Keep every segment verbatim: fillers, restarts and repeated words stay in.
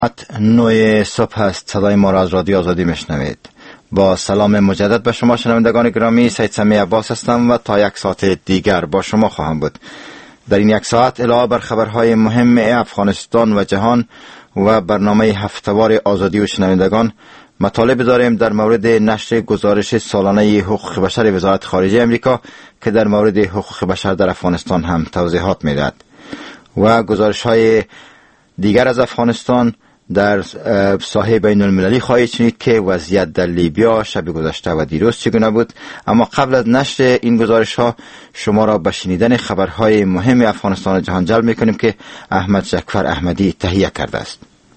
نوع صبح است. صدای ما را از رادیو آزادی میشنوید. با سلام مجدد به شما شنوندگان گرامی، سید سمیع عباس هستم و تا یک ساعت دیگر با شما خواهم بود. در این یک ساعت علاوه بر خبرهای مهم افغانستان و جهان و برنامه هفته‌وار آزادی و شنوندگان، مطالب داریم در مورد نشر گزارش سالانه حقوق بشر وزارت خارجه امریکا که در مورد حقوق بشر در افغانستان هم توضیحات میدهد و گزارش‌های دیگر از افغانستان در ساحه بین المللی خواهید شنید که وضعیت در لیبیا شب گذشته و دیروز چگونه بود. اما قبل از نشر این گزارش ها شما را به شنیدن خبرهای مهم افغانستان و جهان جلب میکنیم که احمد جعفر احمدی تهیه کرده است.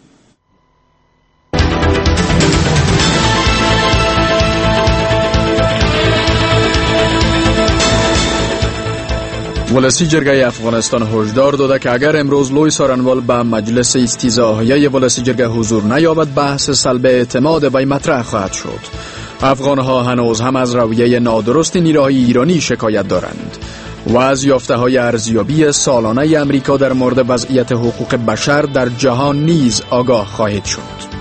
ولسی جرگه افغانستان هشدار داده که اگر امروز لوی سارنوال به مجلس استیضاحیه ولسی جرگه حضور نیابد، بحث سلب اعتماد وی مطرح خواهد شد. افغانها هنوز هم از رویه نادرست نیروهای ایرانی شکایت دارند و از یافته‌های ارزیابی سالانه امریکا در مورد وضعیت حقوق بشر در جهان نیز آگاه خواهد شد.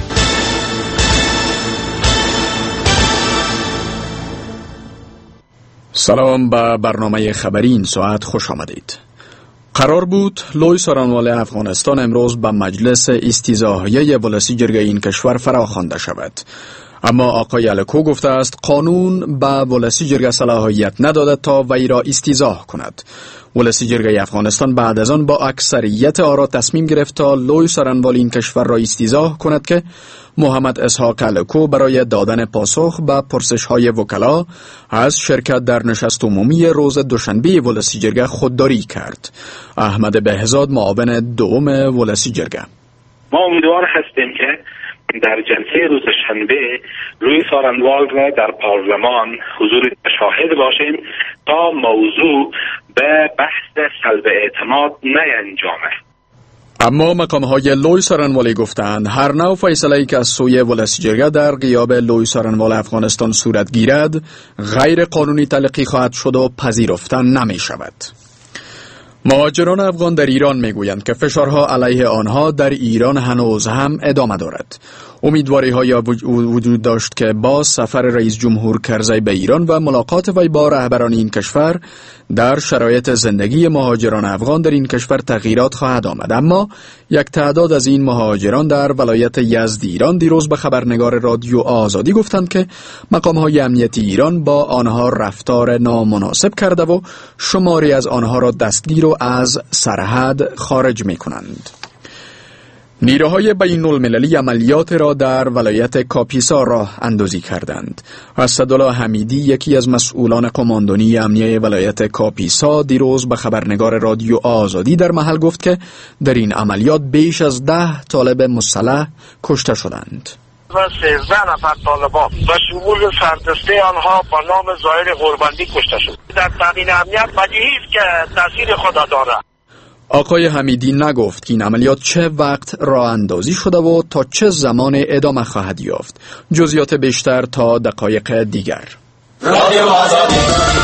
سلام، به برنامه خبری این ساعت خوش آمدید. قرار بود لوی سارنوال افغانستان امروز به مجلس استیضاحیه ولسی جرگه این کشور فراخوانده شود، اما آقای الکو گفته است قانون به ولسی جرگه صلاحیت نداده تا وی را استیضاح کند. ولسی جرگه افغانستان بعد از آن با اکثریت آرا تصمیم گرفت تا لوی سارنوال این کشور را استیضاح کند که محمد اسحاق الکو برای دادن پاسخ به پرسش‌های وکلا از شرکت در نشست عمومی روز دوشنبه ولسی جرگه خودداری کرد. احمد بهزاد، معاون دوم ولسی جرگه: ما امیدوار هستیم که در جلسه روز شنبه روی سارنوال را در پارلمان حضور شاهد باشیم تا موضوع به بحث سلب اعتماد نینجامه. اما مقام‌های لوی سارنوالی گفتند هر نوع فیصله‌ای که از سوی ولسی جرگه در غیاب لوی سارنوال افغانستان صورت گیرد غیر قانونی تلقی خواهد شد و پذیرفته نمی شود. مهاجران افغان در ایران میگویند که فشارها علیه آنها در ایران هنوز هم ادامه دارد. امیدواری های وجود داشت که با سفر رئیس جمهور کرزی به ایران و ملاقات وی با رهبران این کشور در شرایط زندگی مهاجران افغان در این کشور تغییرات خواهد آمد، اما یک تعداد از این مهاجران در ولایت یزد ایران دیروز به خبرنگار رادیو آزادی گفتند که مقام‌های امنیتی ایران با آنها رفتار نامناسب کرده و شماری از آنها را دستگیر و از سرحد خارج می‌کنند. نیروهای بین المللی عملیات را در ولایت کاپیسا راه اندازی کردند. اسدالله حمیدی، یکی از مسئولان قماندانی امنیه ولایت کاپیسا، دیروز به خبرنگار رادیو آزادی در محل گفت که در این عملیات بیش از ده طالب مسلح کشته شدند. و سیزده نفر طالبان و شمول سردسته آنها با نام ظاهر قربندی کشته شد. در تامین امنیت بدیهی است که تاثیر خود دارد. آقای حمیدی نگفت که این عملیات چه وقت راه اندازی شده و تا چه زمان ادامه خواهد یافت. جزئیات بیشتر تا دقایق دیگر. رادیو آزادی.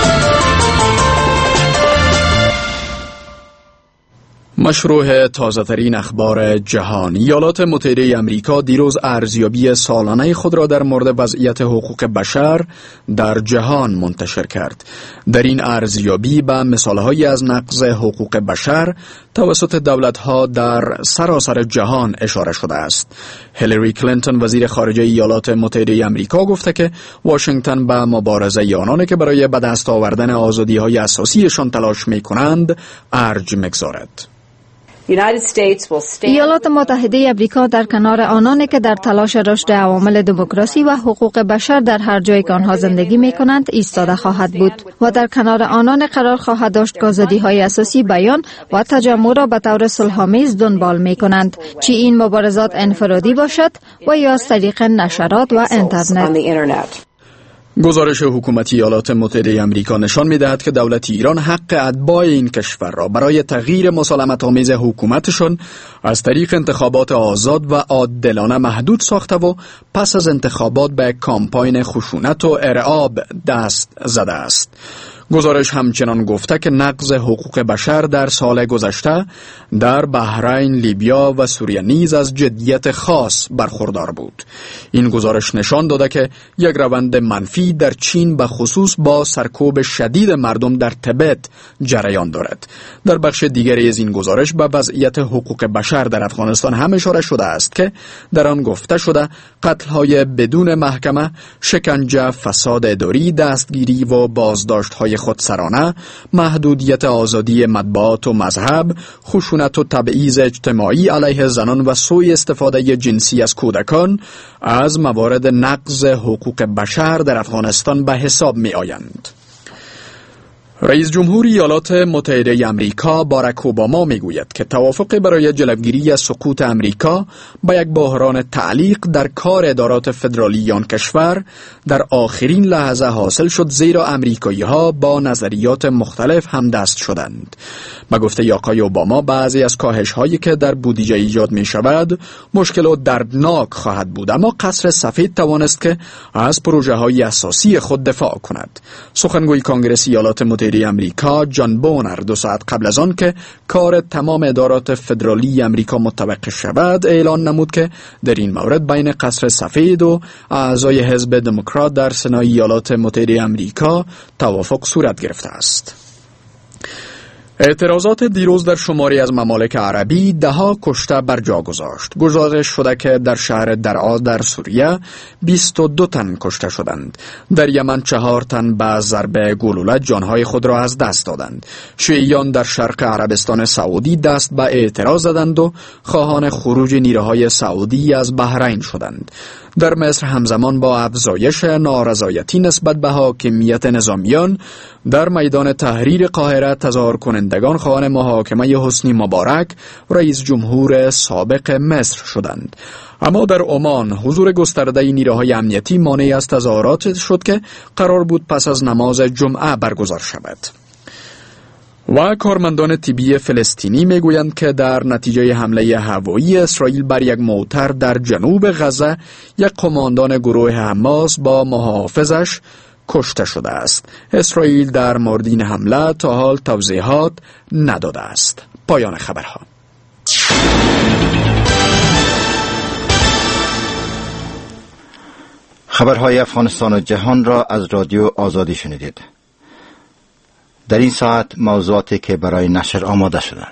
مشروع تازه‌ترین اخبار جهان: ایالات متحده امریکا دیروز ارزیابی سالانه خود را در مورد وضعیت حقوق بشر در جهان منتشر کرد. در این ارزیابی به مثالهایی از نقض حقوق بشر توسط دولت‌ها در سراسر جهان اشاره شده است. هیلاری کلینتون، وزیر خارجه ایالات متحده امریکا، گفته که واشنگتن به مبارزه آنانی که برای به دست آوردن آزادی‌های اساسیشان تلاش می‌کنند ارج می‌گذارد. ایالات متحده امریکا در کنار آنانی که در تلاش رشد عوامل دموکراسی و حقوق بشر در هر جایی که آنها زندگی می کنند ایستاده خواهد بود و در کنار آنان قرار خواهد داشت که آزادی‌های اساسی بیان و تجمع را به طور صلح‌آمیز دنبال می کنند، چه این مبارزات انفرادی باشد و یا از طریق نشرات و اینترنت. گزارش حکومتی ایالات متحده امریکا نشان می‌دهد که دولت ایران حق اتباع این کشور را برای تغییر مسالمت‌آمیز حکومتشان از طریق انتخابات آزاد و عادلانه محدود ساخته و پس از انتخابات به کامپاین خشونت و ارعاب دست زده است. گزارش همچنان گفته که نقض حقوق بشر در سال گذشته در بحرین، لیبیا و سوریه نیز از جدیت خاص برخوردار بود. این گزارش نشان داده که یک روند منفی در چین به خصوص با سرکوب شدید مردم در تبت جریان دارد. در بخش دیگری از این گزارش به وضعیت حقوق بشر در افغانستان هم اشاره شده است که در آن گفته شده قتل‌های بدون محکمه، شکنجه، فساد اداری، دستگیری و بازداشت‌های خودسرانه، محدودیت آزادی مطبوعات و مذهب، خشونت و تبعیض اجتماعی علیه زنان و سوء استفاده جنسی از کودکان از موارد نقض حقوق بشر در افغانستان به حساب می آیند. رئیس جمهور ایالات متحده آمریکا باراک اوباما میگوید که توافق برای جلوگیری از سقوط آمریکا با یک بحران تعلیق در کار ادارات فدرالی آن کشور در آخرین لحظه حاصل شد، زیرا آمریکایی‌ها با نظریات مختلف همدست شدند. با گفته آقای اوباما بعضی از کاهش‌هایی که در بودجه ایجاد می‌شود مشکل و دردناک خواهد بود، اما قصر سفید توانست که از پروژه‌های اساسی خود دفاع کند. سخنگوی کنگره ایالات متحده امریکا جان بونر دو ساعت قبل از آن که کار تمام ادارات فدرالی امریکا متوقف شود اعلان نمود که در این مورد بین قصر سفید و اعضای حزب دموکرات در سنای ایالات متحده امریکا توافق صورت گرفته است. اعتراضات دیروز در شماری از ممالک عربی ده ها کشته بر جا گذاشت. گزارش شده که در شهر درعا در سوریه بیست و دو تن کشته شدند. در یمن چهار تن به ضربه گلوله جانهای خود را از دست دادند. شیعیان در شرق عربستان سعودی دست به اعتراض زدند و خواهان خروج نیروهای سعودی از بحرین شدند. در مصر همزمان با افزایش نارضایتی نسبت به حاکمیت نظامیان در میدان تحریر قاهره تظاهر کنندگان خواهان محاکمه حسنی مبارک رئیس جمهور سابق مصر شدند. اما در عمان حضور گسترده نیروهای امنیتی مانع از تظاهرات شد که قرار بود پس از نماز جمعه برگزار شود. و کارمندان طبی فلسطینی میگویند که در نتیجه حمله هوایی اسرائیل بر یک موتر در جنوب غزه یک قماندان گروه حماس با محافظش کشته شده است. اسرائیل در مورد این حمله تا حال توضیحات نداده است. پایان خبرها. خبرهای افغانستان و جهان را از رادیو آزادی شنیدید. در این ساعت موضوعاتی که برای نشر آماده شدند: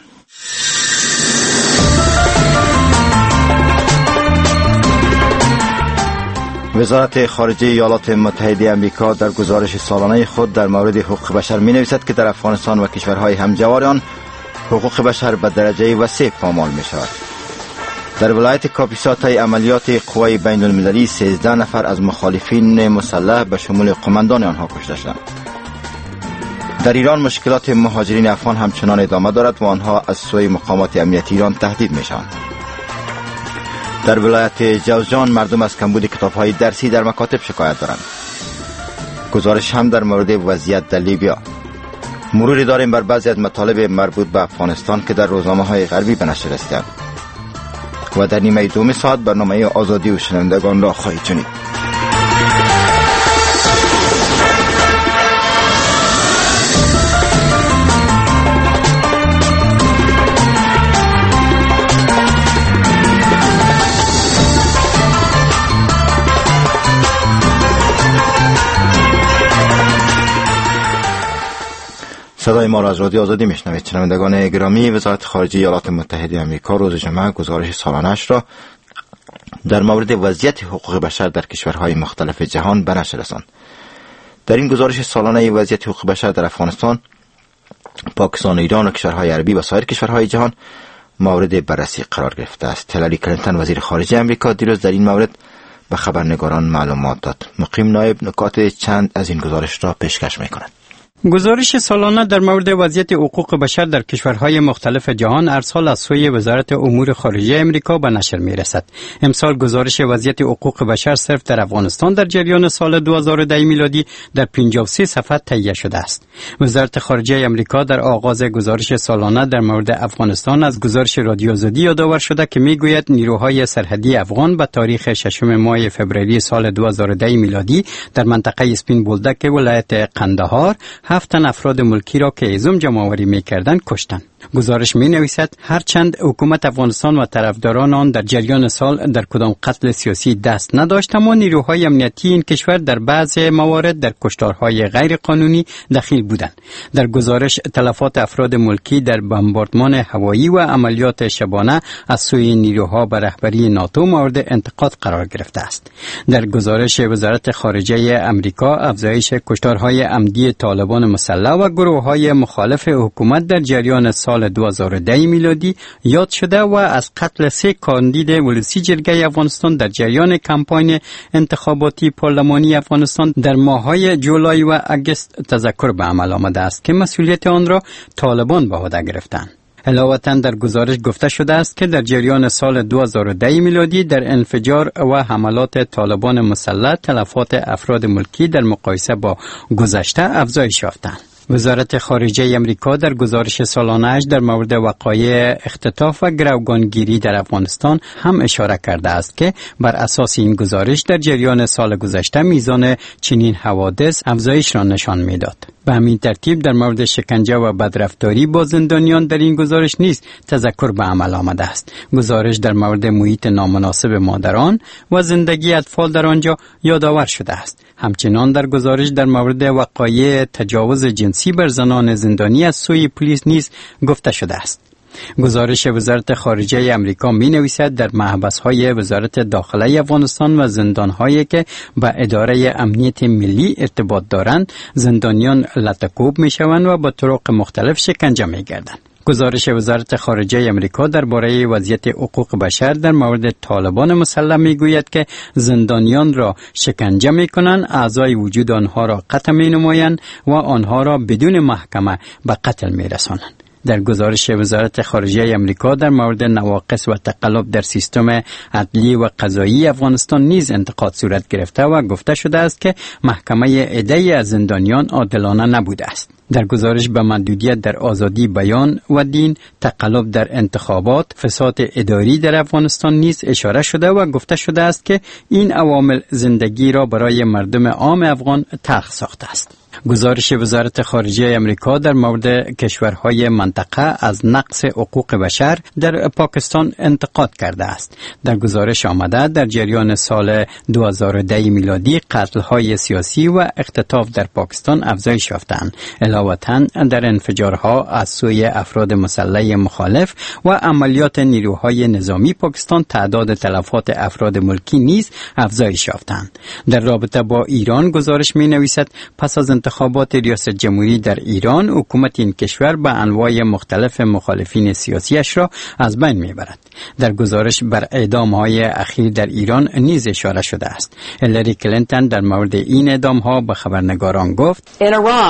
وزارت خارجه ایالات متحده آمریکا در گزارش سالانه خود در مورد حقوق بشر می نویسد که در افغانستان و کشورهای همجوار آن حقوق بشر به درجه وسیع پامال می شود. در ولایت کاپیسا طی عملیات قوای بین المللی سیزده نفر از مخالفین مسلح به شمول قماندان آنها کشته شدند. در ایران مشکلات مهاجرین افغان همچنان ادامه دارد و آنها از سوی مقامات امنیتی ایران تهدید می شوند. در ولایت جوزجان مردم از کمبود کتاب‌های درسی در مکاتب شکایت دارند. گزارش هم در مورد وضعیت در لیبیا. مروری داریم بر بعضی از مطالب مربوط به افغانستان که در روزنامه‌های غربی به نشر رسیدند. و در نیمه دوم ساعت برنامه آزادی و شنوندگان را خواهید شنید. صدای ما را از رادیو آزادی میشنوید. شنوندگان گرامی، وزارت خارجه ایالات متحده آمریکا روز جمعه گزارش سالانه‌اش را در مورد وضعیت حقوق بشر در کشورهای مختلف جهان به نشر رساند. در این گزارش سالانه وضعیت حقوق بشر در افغانستان، پاکستان، ایران و کشورهای عربی و سایر کشورهای جهان مورد بررسی قرار گرفته است. هیلاری کلینتون وزیر خارجه آمریکا دیروز در این مورد به خبرنگاران معلومات داد. مقیم نایب نکات چند از این گزارش را پیشکش می‌کند. گزارش سالانه در مورد وضعیت حقوق بشر در کشورهای مختلف جهان ارسال از سوی وزارت امور خارجه امریکا به نشر می‌رسد. امسال گزارش وضعیت حقوق بشر صرف در افغانستان در جریان سال دو هزار و ده میلادی در پنجاه و سه صفحه تهیه شده است. وزارت خارجه امریکا در آغاز گزارش سالانه در مورد افغانستان از گزارش رادیو آزادی یادآور شده که میگوید نیروهای سرحدی افغان به تاریخ ششم ماه فوریه سال دو هزار و ده میلادی در منطقه اسپین بولدک ولایت قندهار هفت تن افراد ملکی را که هیزم جمع‌آوری می‌کردند کشتند. گزارش می‌نویسد هرچند حکومت افغانستان و طرفداران آن در جریان سال در کدام قتل سیاسی دست نداشت، اما نیروهای امنیتی این کشور در بعضی موارد در کشتارهای غیر قانونی دخیل بودند. در گزارش تلفات افراد ملکی در بمباردمان هوایی و عملیات شبانه از سوی نیروها به رهبری ناتو مورد انتقاد قرار گرفته است. در گزارش وزارت خارجه امریکا افزایش کشتارهای عمدی طالبان مسلح و گروه‌های مخالف حکومت در جریان سال دو هزار و ده میلادی یاد شده و از قتل سه کاندید ولسی جرگه افغانستان در جریان کمپاین انتخاباتی پارلمانی افغانستان در ماه‌های جولای و اگست تذکر به عمل آمده است که مسئولیت آن را طالبان به عهده گرفتند. علاوه در گزارش گفته شده است که در جریان سال دو هزار و ده میلادی در انفجار و حملات طالبان مسلح تلفات افراد ملکی در مقایسه با گذشته افزایش یافتند. وزارت خارجه امریکا در گزارش سالانه‌اش در مورد وقایع اختطاف و گروگانگیری در افغانستان هم اشاره کرده است که بر اساس این گزارش در جریان سال گذشته میزان چنین حوادث افزایش را نشان میداد. به همین ترتیب در مورد شکنجه و بدرفتاری با زندانیان در این گزارش نیز تذکر به عمل آمده است. گزارش در مورد محیط نامناسب مادران و زندگی اطفال در آنجا یادآور شده است. همچنان در گزارش در مورد وقایع تجاوز جنسی بر زنان زندانی از سوی پلیس نیز گفته شده است. گزارش وزارت خارجه امریکا می نویسد در محبس‌های وزارت داخله افغانستان و زندان‌هایی که با اداره امنیت ملی ارتباط دارند زندانیان لطکوب می شوند و با طرق مختلف شکنجه می گردند. گزارش وزارت خارجه امریکا درباره وضعیت حقوق بشر در مورد طالبان مسلح میگوید که زندانیان را شکنجه میکنند، اعضای وجود آنها را قتل مینمایند و آنها را بدون محکمه به قتل میرسانند. در گزارش وزارت خارجه امریکا در مورد نواقص و تقلب در سیستم عدلی و قضایی افغانستان نیز انتقاد صورت گرفته و گفته شده است که محکمه عده‌ای از زندانیان عادلانه نبوده است. در گزارش به محدودیت در آزادی بیان و دین، تقلب در انتخابات، فساد اداری در افغانستان نیز اشاره شده و گفته شده است که این عوامل زندگی را برای مردم عام افغان تلخ ساخته است. گزارش وزارت خارجه امریکا در مورد کشورهای منطقه از نقض حقوق بشر در پاکستان انتقاد کرده است. در گزارش آمده در جریان سال دو هزار و ده میلادی قتل‌های سیاسی و اختطاف در پاکستان افزایش یافتند. علاوه در انفجارها از سوی افراد مسلح مخالف و عملیات نیروهای نظامی پاکستان تعداد تلفات افراد ملکی نیز افزایش یافتند. در رابطه با ایران گزارش می‌نویسد پس از انتخابات ریاست جمهوری در ایران حکومت این کشور به انواع مختلف مخالفین سیاسیش را از بین میبرد. در گزارش بر اعدام‌های اخیر در ایران نیز اشاره شده است. هیلاری کلینتون در مورد این اعدام‌ها به خبرنگاران گفت: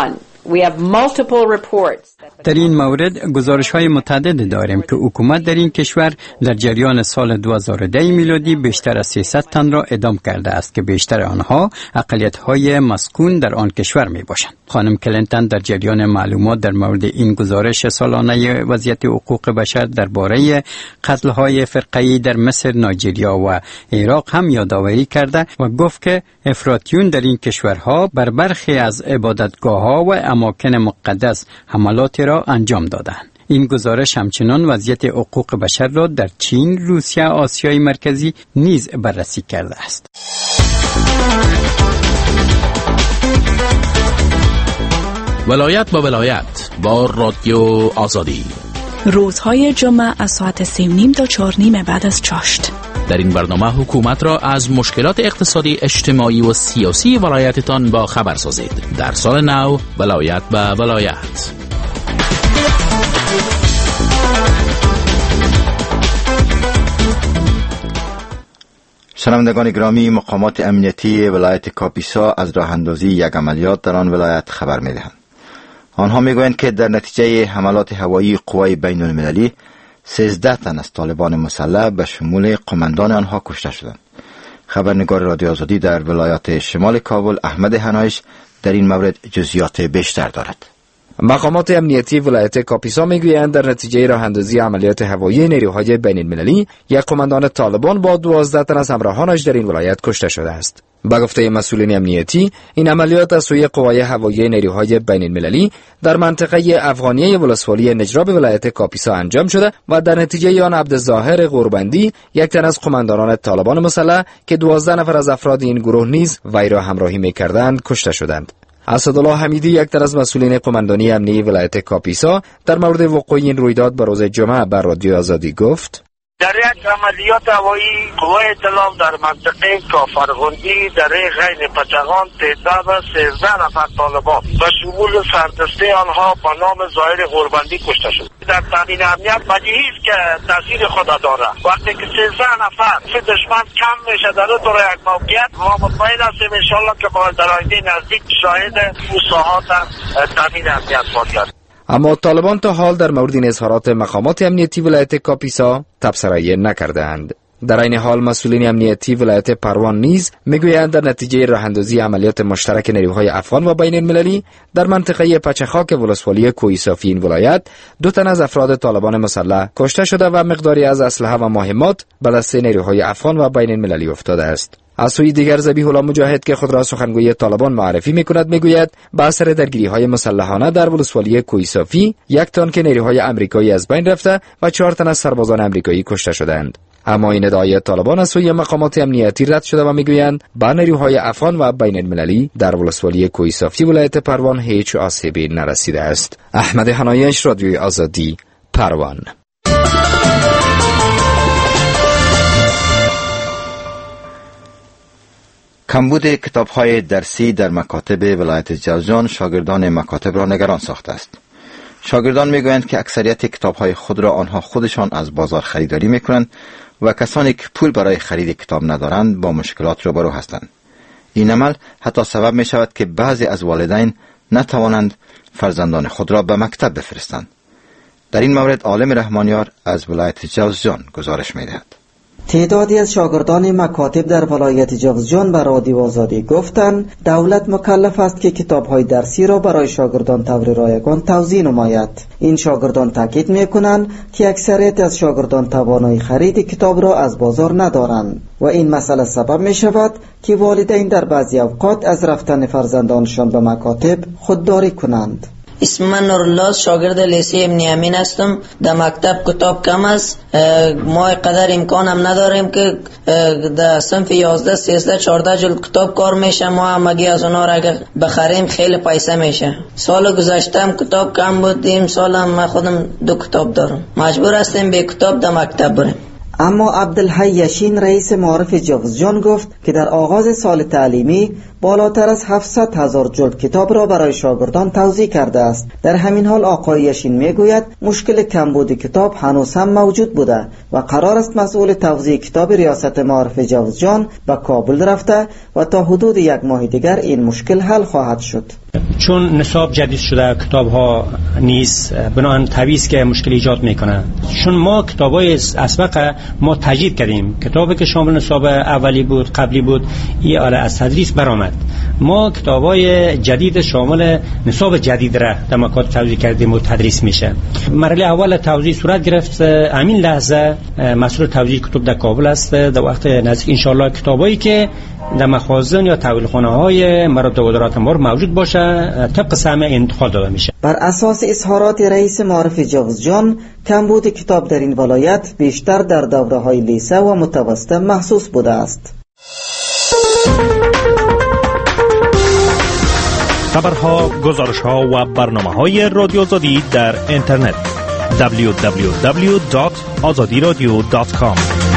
We have multiple reports. در این مورد گزارش‌های متعدد داریم که حکومت در این کشور در جریان سال دو هزار و ده میلادی بیشتر از سیصد تن را اعدام کرده است که بیشتر آنها اقلیت‌های مسکون در آن کشور میباشند. خانم کلینتون در جریان معلومات در مورد این گزارش سالانه وضعیت حقوق بشر درباره قتل‌های فرقه‌ای در مصر، نایجریا و عراق هم یادآوری کرده و گفت که افراطیون در این کشورها بر برخی از عبادتگاه‌ها و اماکن مقدس حملات را انجام دادند. این گزارش همچنان وضعیت حقوق بشر را در چین، روسیه، آسیای مرکزی نیز بررسی کرده است. ولایت با ولایت با رادیو آزادی، روزهای جمعه از ساعت سه و نیم تا چهار نیم بعد از چاشت. در این برنامه حکومت را از مشکلات اقتصادی، اجتماعی و سیاسی ولایتتان با خبر سازید. در سال نو ولایت به ولایت. شنوندگان گرامی، مقامات امنیتی ولایت کاپیسا از راه اندازی یک عملیات در آن ولایت خبر می دهند. آنها می گویند که در نتیجه حملات هوایی قوای بین المللی سیزده تن از طالبان مسلح به شمول قماندان آنها کشته شدند. خبرنگار رادیو آزادی در ولایات شمال کابل احمد هنایش در این مورد جزئیات بیشتر دارد. مقامات امنیتی ولایت کاپیسا میگویند در نتیجه راه اندازی عملیات هوایی نیروهای بین المللی یک قماندان طالبان با دوازده تن از همراهانش در این ولایت کشته شده است. با گفته مسئولین امنیتی، این عملیات از سوی قوای هوایی نیروهای بین المللی در منطقه افغانیه ولسوالی نجراب ولایت کاپیسا انجام شده و در نتیجه آن عبدالظاهر قوربندی، یک تن از قماندانان طالبان مسلح که دوازده نفر از افراد این گروه نیز وی را همراهی می‌کردند کشته شدند. اسدالله حمیدی، یک تن از مسئولین قماندانی امنیه ولایت کاپیسا، در مورد وقوع این رویداد به روز جمعه بر رادیو آزادی گفت: در یک عملیات هوایی قوای اطلاع در منطقه کافرغندی در غین پچغان تعداد سیزده نفر طالبان و شمول سردسته آنها با نام ظاهر قوربندی کشته شد. در تامین امنیت بدیهی است که تاثیر خود داره. وقتی که سیزده نفر دشمن کم میشه در اون یک موقعیت، ما مطمئن هستیم انشالله که با در آینده نزدیک شاهد فوساحات تامین امنیت خواهیم. اما طالبان تا حال در مورد این اظهارات مقامات امنیتی ولایت کاپیسا تبصره نکردند. در این حال مسئولین امنیتی ولایت پروان نیز میگویند در نتیجه راهاندازی عملیات مشترک نیروهای افغان و بین المللی در منطقه پچخاک ولسوالی کوهستانی این ولایت، دو تن از افراد طالبان مسلح کشته شده و مقداری از اسلحه و مهمات به دست نیروهای افغان و بین المللی افتاده است. از سوی دیگر ذبیح الله مجاهد که خود را سخنگوی طالبان معرفی میکند میگوید با اثر درگیری‌های مسلحانه در ولسوالی کوهستانی یک تن که نیروهای آمریکایی از بین رفته و چهار تن از سربازان آمریکایی کشته شدند. اما این ادعای طالبان از سوی مقامات امنیتی رد شده و میگویند با نیروهای افغان و بین المللی در ولسوالی کوهستانی ولایت پروان هیچ آسیبی نرسیده است. احمد حنایش، رادیوی آزادی، پروان. کمبود کتاب‌های درسی در مکاتب ولایت جوزجان شاگردان مکاتب را نگران ساخته است. شاگردان میگویند که اکثریت کتاب‌های خود را آنها خودشان از بازار خریداری میکنند و کسانی که پول برای خرید کتاب ندارند با مشکلات روبرو هستند. این عمل حتی سبب می شود که بعضی از والدین نتوانند فرزندان خود را به مکتب بفرستند. در این مورد عالم رحمانیار از ولایت جوزجان گزارش می‌دهد. تعدادی از شاگردان مکاتب در ولایت جوزجان به رادیو آزادی گفتند دولت مکلف است که کتاب‌های درسی را برای شاگردان طور رایگان توزیع نماید. این شاگردان تاکید می‌کنند که اکثریت از شاگردان توانایی خرید کتاب را از بازار ندارند و این مسئله سبب می‌شود که والدین در بعضی اوقات از رفتن فرزندانشان به مکاتب خودداری کنند. اسم من نورالله، شاگرد لیسه ابن امین هستم. در مکتب کتاب کم است. ما قدر امکان هم نداریم که در صنف یازده، سیزده، چهارده جلد کتاب کار میشه. ما هم اگه از اونا را اگر بخریم خیلی پیسه میشه. سال گذشته هم کتاب کم بود، این سال هم من خودم دو کتاب دارم. مجبور هستیم به کتاب در مکتب بریم. اما عبدالحی یشین رئیس معارف جوزجان گفت که در آغاز سال تعلیمی بالاتر از هفتصد هزار جلد کتاب را برای شاگردان توزیع کرده است. در همین حال آقای یشین میگوید مشکل کمبود کتاب هنوز هم موجود بوده و قرار است مسئول توزیع کتاب ریاست معارف جوزجان به کابل رفته و تا حدود یک ماه دیگر این مشکل حل خواهد شد. چون نصاب جدید شده کتاب ها نیست، بنابراین طبیعی که مشکل ایجاد میکنه. چون ما کتابای اسبق ما تجدید کردیم، کتابی که شامل نصاب اولی بود قبلی بود این آره از تدریس برآمد. ما کتابای جدید شامل نصاب جدید را در مکاتب توزیع کردیم و تدریس میشه. مرحله اول توزیع صورت گرفت. همین لحظه مسئول توزیع کتاب در کابل است. در وقت نزدیک ان شاء الله کتابایی که در مخازن یا تحویلخانه های مراتب و ادارات ما موجود باشه طبق سهم انتقال داده میشه. بر اساس اظهارات رئیس معارف جوزجان کمبود کتاب در این ولایت بیشتر در دوره های لیسه و متوسط محسوس بوده است. خبرها، گزارش‌ها و برنامه‌های رادیو آزادی در اینترنت دبلیو دبلیو دبلیو دات آزادی رادیو دات کام.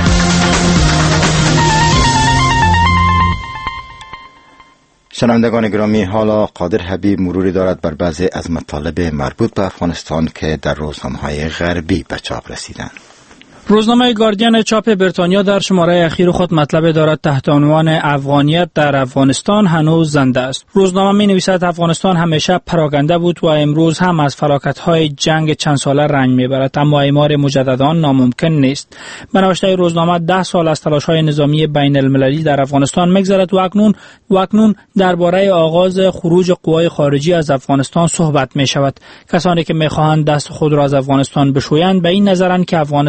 شنوندگان گرامی، حالا قادر حبیب مروری دارد بر بعضی از مطالب مربوط به افغانستان که در روزنامه‌های غربی به چاپ رسیدند. روزنامه گاردین چاپ بریتانیا در شماره اخیر خود مطلب دارد تحت عنوان افغانیت در افغانستان هنوز زنده است. روزنامه می نویسد افغانستان همیشه پراکنده بود و امروز هم از فلاکت‌های جنگ چند ساله رنج میبرد، اما اعمار مجدد آن ناممکن نیست. به نوشته روزنامه ده سال از تلاش‌های نظامی بین المللی در افغانستان می‌گذرد و اکنون و اکنون درباره آغاز خروج قوای خارجی از افغانستان صحبت می‌شود. کسانی که می‌خواهند دست خود را از افغانستان بشویند به این نظرند که افغانستان به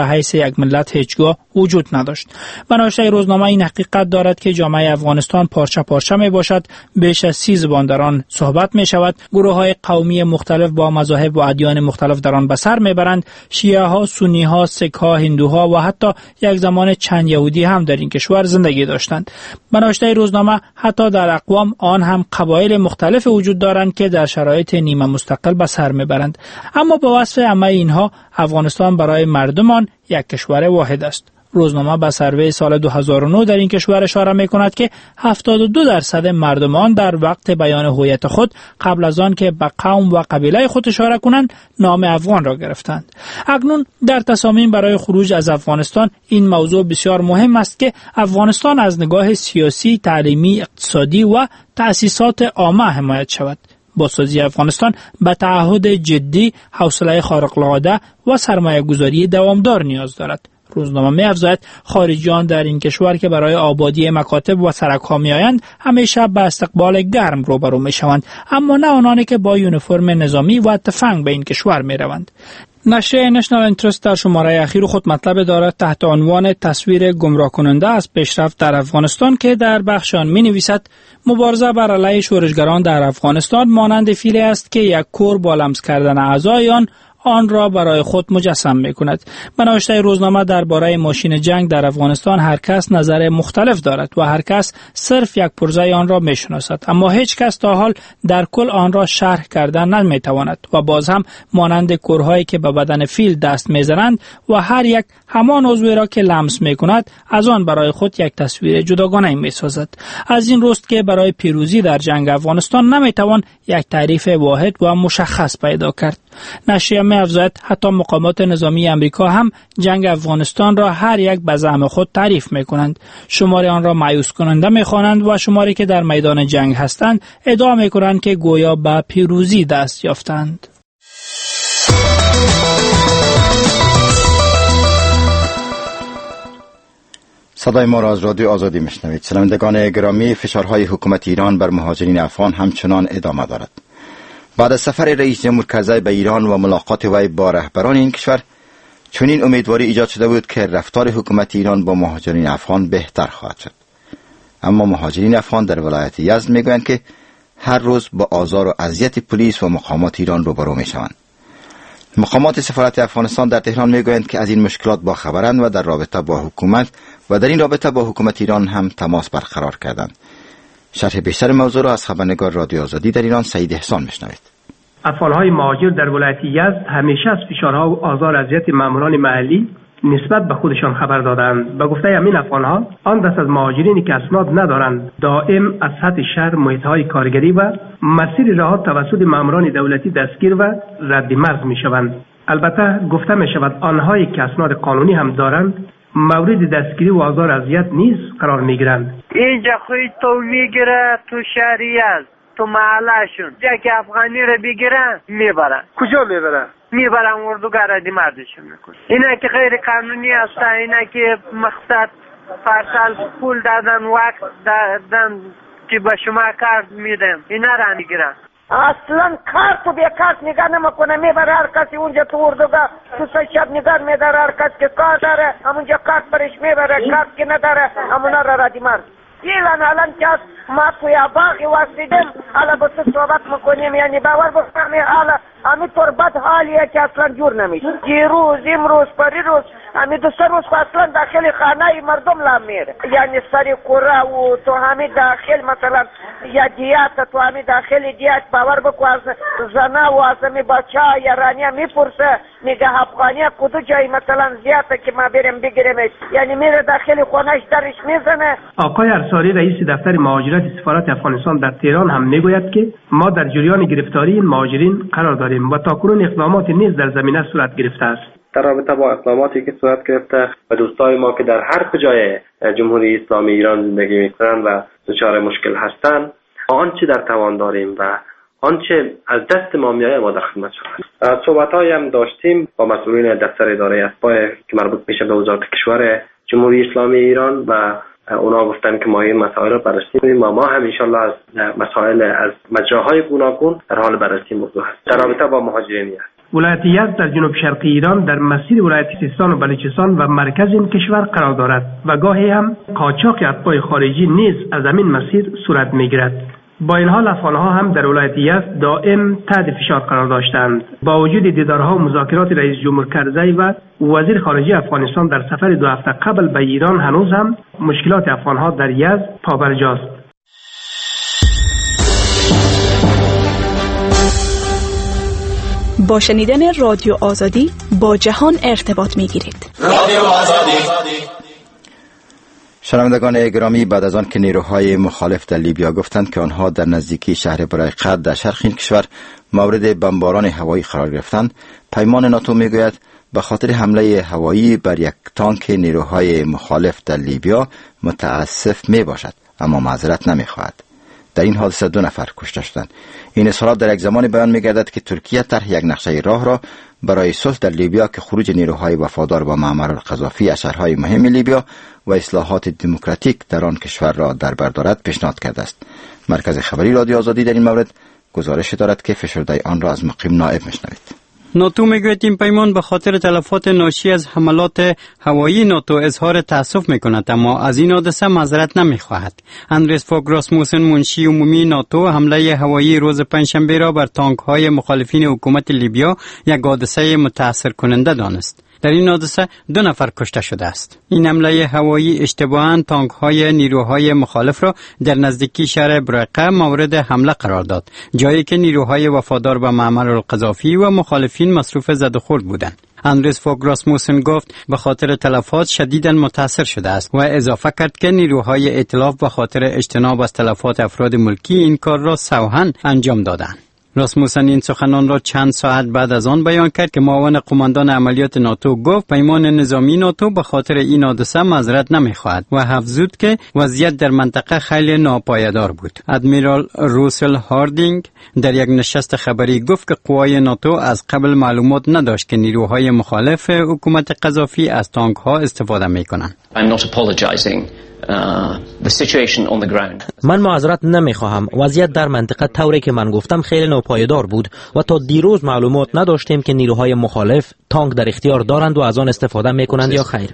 به حیث یک ملت هیچگاه وجود نداشت. به نوشته روزنامه این حقیقت دارد که جامعه افغانستان پارچه پارچه می باشد، بیش از سی زبان در آن صحبت می شود، گروه های قومی مختلف با مذاهب و ادیان مختلف در آن به سر می برند، شیعه ها، سنی ها، سیک ها، هندوها و حتی یک زمان چند یهودی هم در این کشور زندگی داشتند. به نوشته روزنامه حتی در اقوام آن هم قبایل مختلف وجود دارند که در شرایط نیمه مستقل به سر میبرند. اما با وصف همه اینها افغانستان برای مردمان یک کشور واحد است. روزنامه به سروی سال دو هزار و نه در این کشور اشاره می‌کند که هفتاد و دو درصد مردمان در وقت بیان هویت خود قبل از آن که به قوم و قبیله خود اشاره کنند نام افغان را گرفتند. اکنون در تصامیم برای خروج از افغانستان این موضوع بسیار مهم است که افغانستان از نگاه سیاسی، تعلیمی، اقتصادی و تأسیسات عامه حمایت شود. بازسازی افغانستان به تعهد جدی، حوصله خارق‌العاده و سرمایه‌گذاری دوامدار نیاز دارد. روزنامه می‌افزاید خارجیان در این کشور که برای آبادی مکاتب و سرک‌ها می‌آیند همیشه به استقبال گرم روبرو می‌شوند، اما نه آنانی که با یونیفرم نظامی و تفنگ به این کشور می‌روند. نشریه نشنال اینترست در شماره اخیر خود مطلب دارد تحت عنوان تصویر گمراه کننده از پیشرفت در افغانستان که در بخش آن می‌نویسد مبارزه بر علیه شورشگران در افغانستان مانند فیلی است که یک کور با لمس کردن اعضای آن آن را برای خود مجسم می‌کند. به نوشته روزنامه درباره ماشین جنگ در افغانستان هر کس نظر مختلف دارد و هر کس صرف یک پرزه آن را می‌شناسد، اما هیچ کس تا حال در کل آن را شرح کردن نمی‌تواند و باز هم مانند کورهایی که به بدن فیل دست می‌زنند و هر یک همان عضوی را که لمس می‌کند از آن برای خود یک تصویر جداگانه می‌سازد. از این روست که برای پیروزی در جنگ افغانستان نمی‌توان یک تعریف واحد و مشخص پیدا کرد. نشریه می‌افزاید حتی مقامات نظامی امریکا هم جنگ افغانستان را هر یک به زعم خود تعریف می‌کنند. شماری آن را مایوس کننده می‌خوانند و شماری که در میدان جنگ هستند ادعا می‌کنند که گویا به پیروزی دست یافتند. صدای ما را از رادیو آزادی میشنوید. شنوندگان گرامی، فشارهای حکومت ایران بر مهاجرین افغان همچنان ادامه دارد. بعد از سفر رئیس جمهور کرزی به ایران و ملاقات وی با رهبران این کشور چنین امیدواری ایجاد شده بود که رفتار حکومت ایران با مهاجرین افغان بهتر خواهد شد. اما مهاجرین افغان در ولایت یزد میگویند که هر روز با آزار و اذیت پلیس و مقامات ایران روبرو میشوند. مقامات سفارت افغانستان در تهران میگویند که از این مشکلات با خبرند و در رابطه با حکومت و در این رابطه با حکومت ایران هم تماس برقرار کردند. شرح بیشتر موضوع را از خبرنگار رادیو آزادی در ایران سعید احسان میشنوید. افغان‌های مهاجر در ولایت یزد همیشه از فشارها و آزار اذیت ماموران محلی نسبت به خودشان خبر دادند. به گفته همین افغان‌ها آن دست از مهاجرینی که اسناد ندارند دائم از سطح شهر محیط‌های کارگری و مسیر راه توسط ماموران دولتی دستگیر و رد مرز می‌شوند. البته گفته می‌شود آنهایی که اسناد قانونی هم دارند مورد دستگیری و آزار اذیت نیز قرار می‌گیرند. اینجا خوی تو میگیره تو شهری است تو محلشون جا که افغانی رو بگیرن میبرن. کجا میبرن؟ میبرن اردوگاه ردی مردشون میکنن. اینا که غیر قانونی هستن، اینا که مقصد فرسال پول دادن وقت دادن که به شما کارت میدن اینا را میگیرن. اصلا کارت و بیا کارت نگاه نمیکنه، میبره هر کسی اونجا تو اردوگاه تو شب نگاه میداره، هر کس که کار داره همونجا کارت برش میبره، کارت که نداره همونا را ردی مرد. ایلان الان که ما توی باقی واسیدیم حالا با تو صحبت میکنیم، یعنی باور بکنیم حالا همین طور بد حالیه که اصلا جور نمیشه. دیروز امروز پری روز همین دو سه روز اصلا داخل خانه مردم لام میره، یعنی سری کوره و تو همین داخل مثلا یا دیات تو همین داخل دیات باور بکن از زنه و از همین بچه یا رانیه میپرسه میگه افغانیه کدو جایی مثلا زیاده که ما بریم بگیریم، یعنی میره داخل خونهش درش میزنه. آقای ارساری رئیس دفتر مهاجرت سفارت افغانستان در تهران هم میگوید که ما در جریان گرفتاری این مهاجرین قرار داریم و تاکنون اقدامات نیز در زمینه صورت گرفته است. در رابطه با اقداماتی که صورت گرفته و دوستای ما که در هر کجای جمهوری اسلامی ایران زندگی میکنند و دچار مشکل هستند، آنچه در توان داریم و آنچه از دست ما میآید ما در خدمت شما. صحبت‌هایی هم داشتیم با مسئولین دفتر اداره اسبای که مربوط میشه به وزارت کشور جمهوری اسلامی ایران و اونا گفتن که ما این مسائل رو بررسی می‌کنیم و ما هم ان شاءالله از مسائل از مجراهای گوناگون در حال بررسی موضوع هست در رابطه با مهاجرین است. ولایت یزد در جنوب شرقی ایران در مسیر ولایت سیستان و بلوچستان و مرکز این کشور قرار دارد و گاهی هم قاچاق اتباع خارجی نیز از همین مسیر صورت میگیرد. با این حال افغانها هم در ولایت یزد دائم تحت فشار قرار داشتند. با وجود دیدارها و مذاکرات رئیس جمهور کرزی و وزیر خارجه افغانستان در سفر دو هفته قبل به ایران، هنوز هم مشکلات افغانها در یزد پابرجاست. با شنیدن رادیو آزادی با جهان ارتباط میگیرید. رادیو آزادی. شنوندگان گرامی، بعد از آن که نیروهای مخالف در لیبیا گفتند که آنها در نزدیکی شهر برایقد در شرق این کشور مورد بمباران هوایی قرار گرفتند، پیمان ناتو میگوید به خاطر حمله هوایی بر یک تانک نیروهای مخالف در لیبیا متاسف می باشد، اما معذرت نمی خواهد. در این حادثه دو نفر کشته شدند. این اظهارات در یک زمانی بیان می‌گردد که ترکیه طرح یک نقشه راه را برای صلح در لیبیا که خروج نیروهای وفادار با معمر القذافی از شهرهای مهم لیبیا و اصلاحات دموکراتیک در آن کشور را در بر دارد پیشنهاد کرده است. مرکز خبری رادیو آزادی در این مورد گزارش دارد که فشرده آن را از مقیم نائب میشنوید. ناتو میگوید این پیمان به خاطر تلفات ناشی از حملات هوایی ناتو اظهار تأسف میکند، اما از این حادثه معذرت نمیخواهد. اندریس فوگ راسموسن، منشی عمومی ناتو، حمله هوایی روز پنجشنبه را بر تانک های مخالفین حکومت لیبیا یک حادثه متاثر کننده دانست. در این حادثه دو نفر کشته شده است. این حمله هوایی اشتباهاً تانک های نیروهای مخالف را در نزدیکی شهر برایقه مورد حمله قرار داد، جایی که نیروهای وفادار به معمر القذافی و مخالفین مصروف زد و خورد بودند. اندریس فوگ راسموسن گفت به خاطر تلفات شدیداً متاثر شده است و اضافه کرد که نیروهای ائتلاف به خاطر اجتناب از تلفات افراد ملکی این کار را سوحاً انجام دادند. راسموسن این سخنان را چند ساعت بعد از آن بیان کرد که معاون قماندان عملیات ناتو گفت پیمان نظامی ناتو به خاطر این حادثه معذرت نمیخواهد و افزود که وضعیت در منطقه خیلی ناپایدار بود. ادمیرال روسل هاردینگ در یک نشست خبری گفت که قوای ناتو از قبل معلومات نداشت که نیروهای مخالف حکومت قذافی از تانک ها استفاده میکنند. I'm not apologizing. Uh, the situation on the ground. من معذرت نمیخواهم. وضعیت در منطقه طوری که من گفتم خیلی ناپایدار بود و تا دیروز معلومات نداشتیم که نیروهای مخالف تانک در اختیار دارند و از آن استفاده میکنند یا خیر.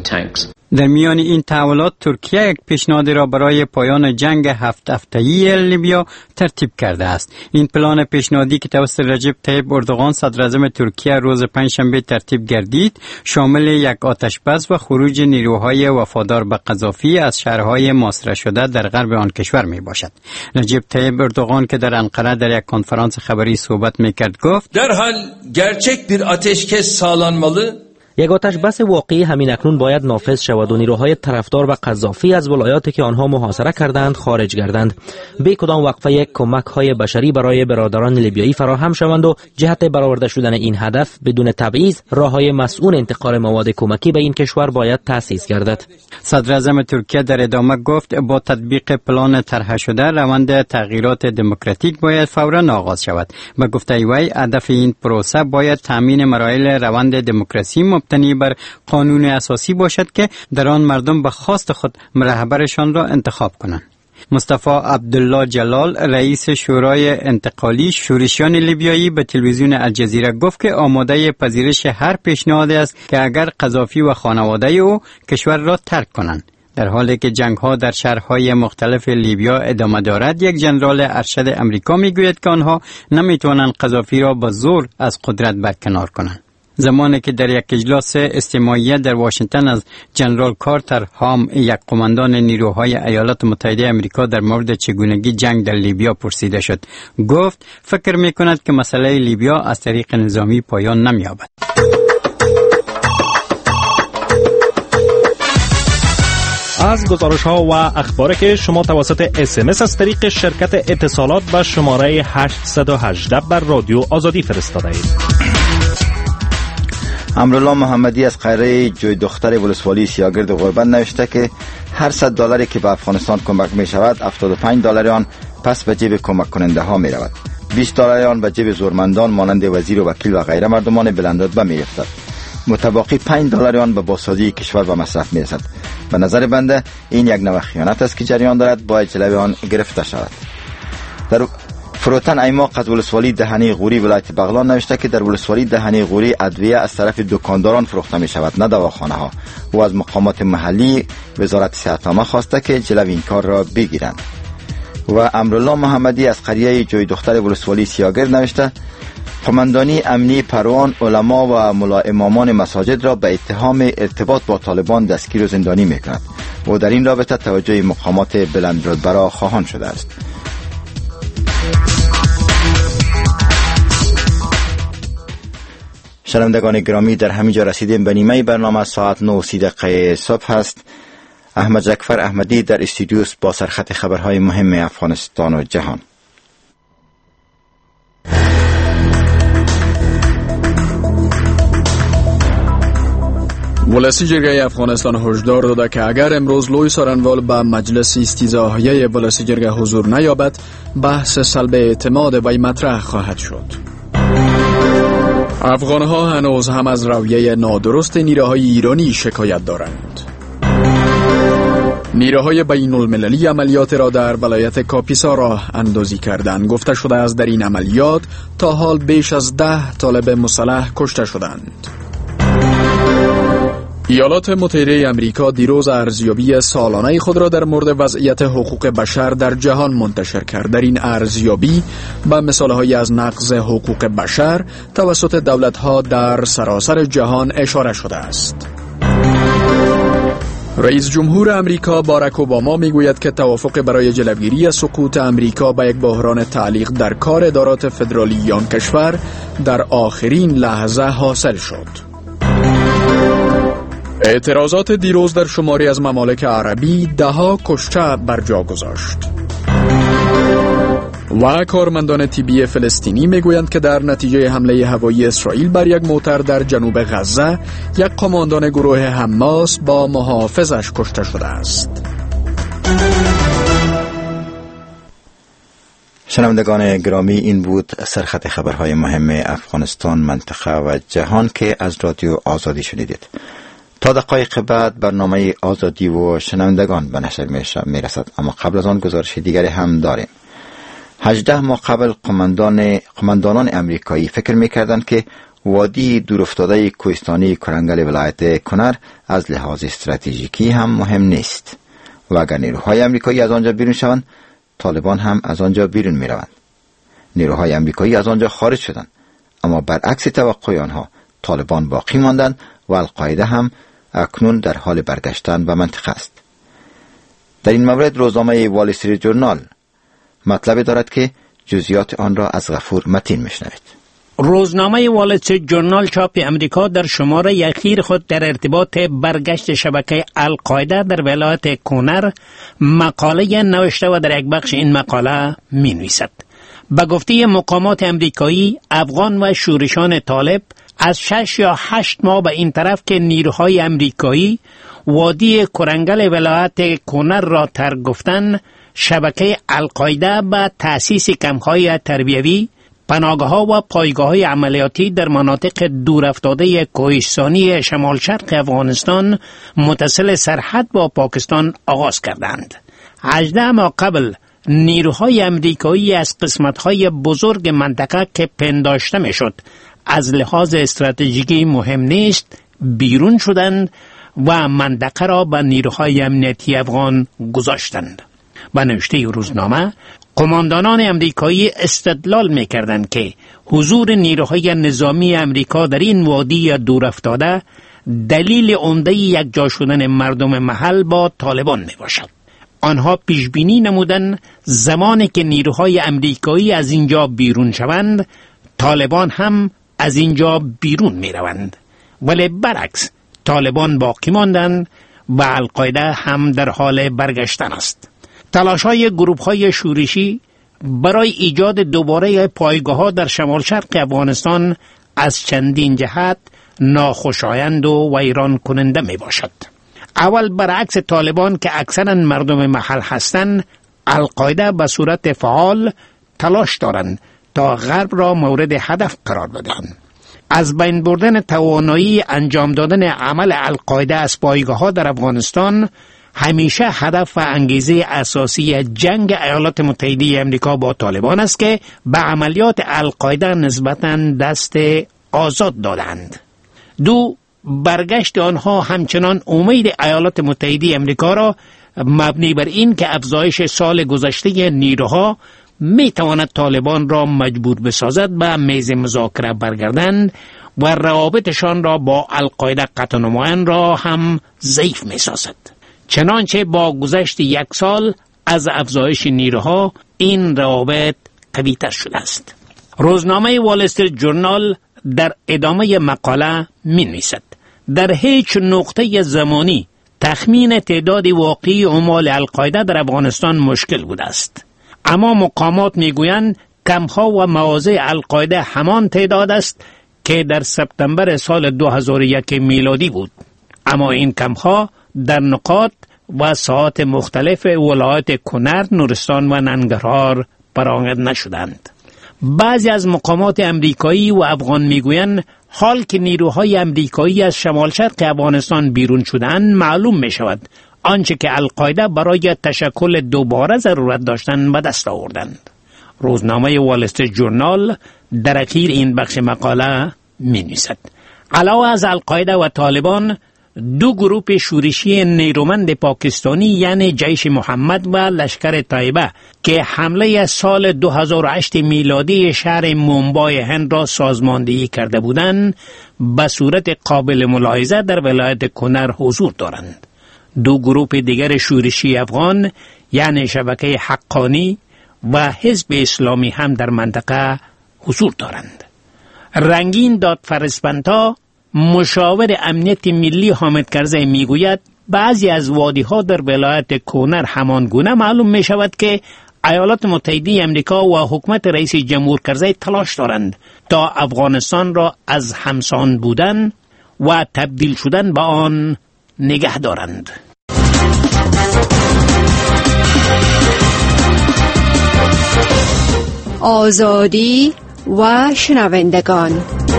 در میان این تحولات ترکیه یک پیشنهاد را برای پایان جنگ هفت هفته‌ای لیبیا ترتیب کرده است. این پلان پیشنهادی که توسط رجب طیب اردوغان صدر اعظم ترکیه روز پنجشنبه ترتیب گردید شامل یک آتشبس و خروج نیروهای وفادار به قذافی از شهرهای محاصره شده در غرب آن کشور می باشد. رجب طیب اردوغان که در انقره در یک کنفرانس خبری صحبت میکرد گفت در حال gerçek bir ateşkes sağlanmalı. یک آتش بس واقعی همین اکنون باید نافذ شود و نیروهای طرفدار و قذافی از ولایاتی که آنها محاصره کردند خارج گردند. بی کدام وقفه یک کمک های بشری برای برادران لیبیایی فراهم شوند و جهت برآورده شدن این هدف بدون تبعیض راههای مسئول انتقال مواد کمکی به این کشور باید تأسیس گردد. صدر اعظم ترکیه در ادامه گفت با تطبیق پلان طرح شده روند تغییرات دموکراتیک باید فوراً آغاز شود. به گفته وی هدف این پروسه باید تامین مراحل روند دموکراسی مبتنی بر قانون اساسی باشد که در آن مردم به خواست خود رهبرشان را انتخاب کنند. مصطفی عبدالله جلال رئیس شورای انتقالی شورشیان لیبیایی به تلویزیون الجزیره گفت که آماده پذیرش هر پیشنهادی است که اگر قذافی و خانواده او کشور را ترک کنند. در حالی که جنگ‌ها در شهرهای مختلف لیبیا ادامه دارد، یک ژنرال ارشد امریکا میگوید که آنها نمیتوانند قذافی را به زور از قدرت برکنار کنند. زمانی که در یک اجلاس استماعی در واشنگتن از جنرال کارتر هام یک قماندان نیروهای ایالات متحده امریکا در مورد چگونگی جنگ در لیبیا پرسیده شد، گفت فکر می‌کند که مسئله لیبیا از طریق نظامی پایان نمی‌یابد. از گزارش ها و اخباری که شما توسط اس ام اس از طریق شرکت اتصالات به شماره هشت یک هشت بر رادیو آزادی فرستاده اید. امرالله محمدی از قره جوی دختر ولسوالی سیاگرد غربت نوشته که هر صد دلاری که به افغانستان کمک می شود هفتاد و پنج دلار آن پس به جیب کمک کننده ها می رود. بیست دلار آن به جیب زورمندان مانند وزیر و وکیل و غیره مردمان بلندرتبه می رفتد. متبقی پنج دلار آن به بازسازی کشور و مصرف می رسد. به نظر بنده این یک نوع خیانت است که جریان دارد، باید جلوی آن گرفته شود. در فروتن ایماق از ولسوالی دهنی غوری ولایت بغلان نوشته که در ولسوالی دهنی غوری ادویه از طرف دکانداران فروخته می شود، نه دواخانه ها. و از مقامات محلی وزارت صحتنامه خواسته که جلو این کار را بگیرند. و امرالله محمدی از قریه جوی دختر ولسوالی سیاگرد نوشته قماندانی امنی پروان علما و ملا امامان مساجد را به اتهام ارتباط با طالبان دستگیر و زندانی می کند و در این رابطه توجه مقامات بلندرتبه را خواهان شده است. شنوندگان گرامی، در همینجا رسیدیم به نیمه برنامه. ساعت نه و سی دقیقه صبح است. احمد جعفر احمدی در استودیو با سرخط خبرهای مهم افغانستان و جهان. ولسی جرگه افغانستان هشدار داده که اگر امروز لوی سارنوال به مجلس استیضاحیه ولسی جرگه حضور نیابد، بحث سلب اعتماد وی مطرح خواهد شد. افغانها هنوز هم از رویه نادرست نیروهای ایرانی شکایت دارند. نیروهای بین المللی عملیات را در ولایت کاپیسا راه اندازی کردند. گفته شده است در این عملیات تا حال بیش از ده طالب مسلح کشته شدند. ایالات متحده امریکا دیروز ارزیابی سالانه خود را در مورد وضعیت حقوق بشر در جهان منتشر کرد. در این ارزیابی به مثالهایی از نقض حقوق بشر توسط دولت‌ها در سراسر جهان اشاره شده است. رئیس جمهور امریکا باراک اوباما میگوید که توافق برای جلوگیری از سقوط امریکا به یک بحران تعلیق در کار ادارات فدرالی آن کشور در آخرین لحظه حاصل شد. اعتراضات دیروز در شماری از ممالک عربی دهها کشته بر جا گذاشت. و کارمندان طبی فلسطینی میگویند که در نتیجه حمله هوایی اسرائیل بر یک موتر در جنوب غزه، یک قماندان گروه حماس با محافظش کشته شده است. شنوندگان گرامی، این بود سرخط خبرهای مهم افغانستان، منطقه و جهان که از رادیو آزادی شنیدید. تا دقایق بعد برنامه آزادی و شنوندگان به نشر می رسد، اما قبل از آن گزارش دیگری هم داریم. هجده ماه قبل قماندان قماندانان امریکایی فکر می کردند که وادی دورافتاده کوهستانی کرنگل ولایت کنر از لحاظ استراتژیکی هم مهم نیست و اگر نیروهای امریکایی از آنجا بیرون شوند، طالبان هم از آنجا بیرون می روند. نیروهای امریکایی از آنجا خارج شدند، اما برعکس توقع آنها طالبان باقی ماندند و القاعده هم اکنون در حال برگشتن به منطقه است. در این مورد روزنامه وال استریت جورنال مطلب دارد که جزئیات آن را از غفور متین میشنوید. روزنامه وال استریت جورنال چاپ امریکا در شماره اخیر خود در ارتباط برگشت شبکه القاعده در ولایت کنر مقاله نوشته و در یک بخش این مقاله می نویسد: به گفته مقامات امریکایی، افغان و شورشان طالب از شش یا هشت ماه به این طرف که نیروهای امریکایی وادی کرنگل ولایت کنر را ترک گفتند، شبکه القاعده به تأسیس کمپ‌های تربیوی، پناهگاه‌ها و پایگاه‌های عملیاتی در مناطق دورافتاده کوهستانی شمال شرق افغانستان متصل سرحد با پاکستان آغاز کردند. هجده ماه قبل نیروهای امریکایی از قسمت‌های بزرگ منطقه که پنداشته می‌شد از لحاظ استراتژیکی مهم نیست بیرون شدند و منطقه را به نیروهای امنیتی افغان گذاشتند. به نوشته روزنامه، قماندانان امریکایی استدلال می‌کردند که حضور نیروهای نظامی امریکا در این وادی دورافتاده دلیل عمده یکجا شدن مردم محل با طالبان میباشد. آنها پیش بینی نمودند زمانی که نیروهای امریکایی از اینجا بیرون شوند، طالبان هم از اینجا بیرون می روند. ولی برعکس، طالبان باقی ماندند و القاعده هم در حال برگشتن است. تلاش های گروه های شورشی برای ایجاد دوباره پایگاه ها در شمال شرق افغانستان از چندین جهت ناخوشایند و ویران کننده می باشد. اول برعکس طالبان که اکثرا مردم محل هستند، القاعده به صورت فعال تلاش دارند تا غرب را مورد هدف قرار بدهند. از بین بردن توانایی انجام دادن عمل القاعده از پایگاه ها در افغانستان همیشه هدف و انگیزه اساسی جنگ ایالات متحده آمریکا با طالبان است که به عملیات القاعده نسبتاً دست آزاد دادند. دو، برگشت آنها همچنان امید ایالات متحده آمریکا را مبنی بر این که افزایش سال گذشته نیروها می تواند طالبان را مجبور بسازد به میز مذاکره برگردند و روابطشان را با القاعده قطع نمایان را هم ضعیف می سازد. چنانچه با گذشت یک سال از افزایش نیروها این روابط قوی تر شده است. روزنامه وال استریت جورنال در ادامه مقاله می نویسد در هیچ نقطه زمانی تخمین تعداد واقعی عمال القاعده در افغانستان مشکل بوده است، اما مقامات می گویند کمپ‌ها و مواضع القاعده همان تعداد است که در سپتامبر سال دو هزار و یک میلادی بود، اما این کمپ‌ها در نقاط و ساعات مختلف ولایات کنر، نورستان و ننگرهار پراگنده نشدند. بعضی از مقامات امریکایی و افغان میگویند حال که نیروهای امریکایی از شمال شرق افغانستان بیرون شدند معلوم می شود آنچه که القاعده برای تشکل دوباره ضرورت داشتند به دست آوردند. روزنامه وال استریت جورنال در اخیر این بخش مقاله می نویسد علاوه از القاعده و طالبان، دو گروه شورشی نیرومند پاکستانی یعنی جیش محمد و لشکر طیبه که حمله سال دو هزار و هشت میلادی شهر مومبای هند را سازماندهی کرده بودند به صورت قابل ملاحظه در ولایت کنر حضور دارند. دو گروه دیگر شورشی افغان یعنی شبکه حقانی و حزب اسلامی هم در منطقه حضور دارند. رنگین دادفرسپنتا مشاور امنیت ملی حامد کرزی میگوید بعضی از وادی ها در ولایت کنر همان گونه معلوم می شود که ایالات متحده آمریکا و حکومت رئیس جمهور کرزی تلاش دارند تا افغانستان را از همسان بودن و تبدیل شدن به آن نگه دارند. آزادی و شنوندگان،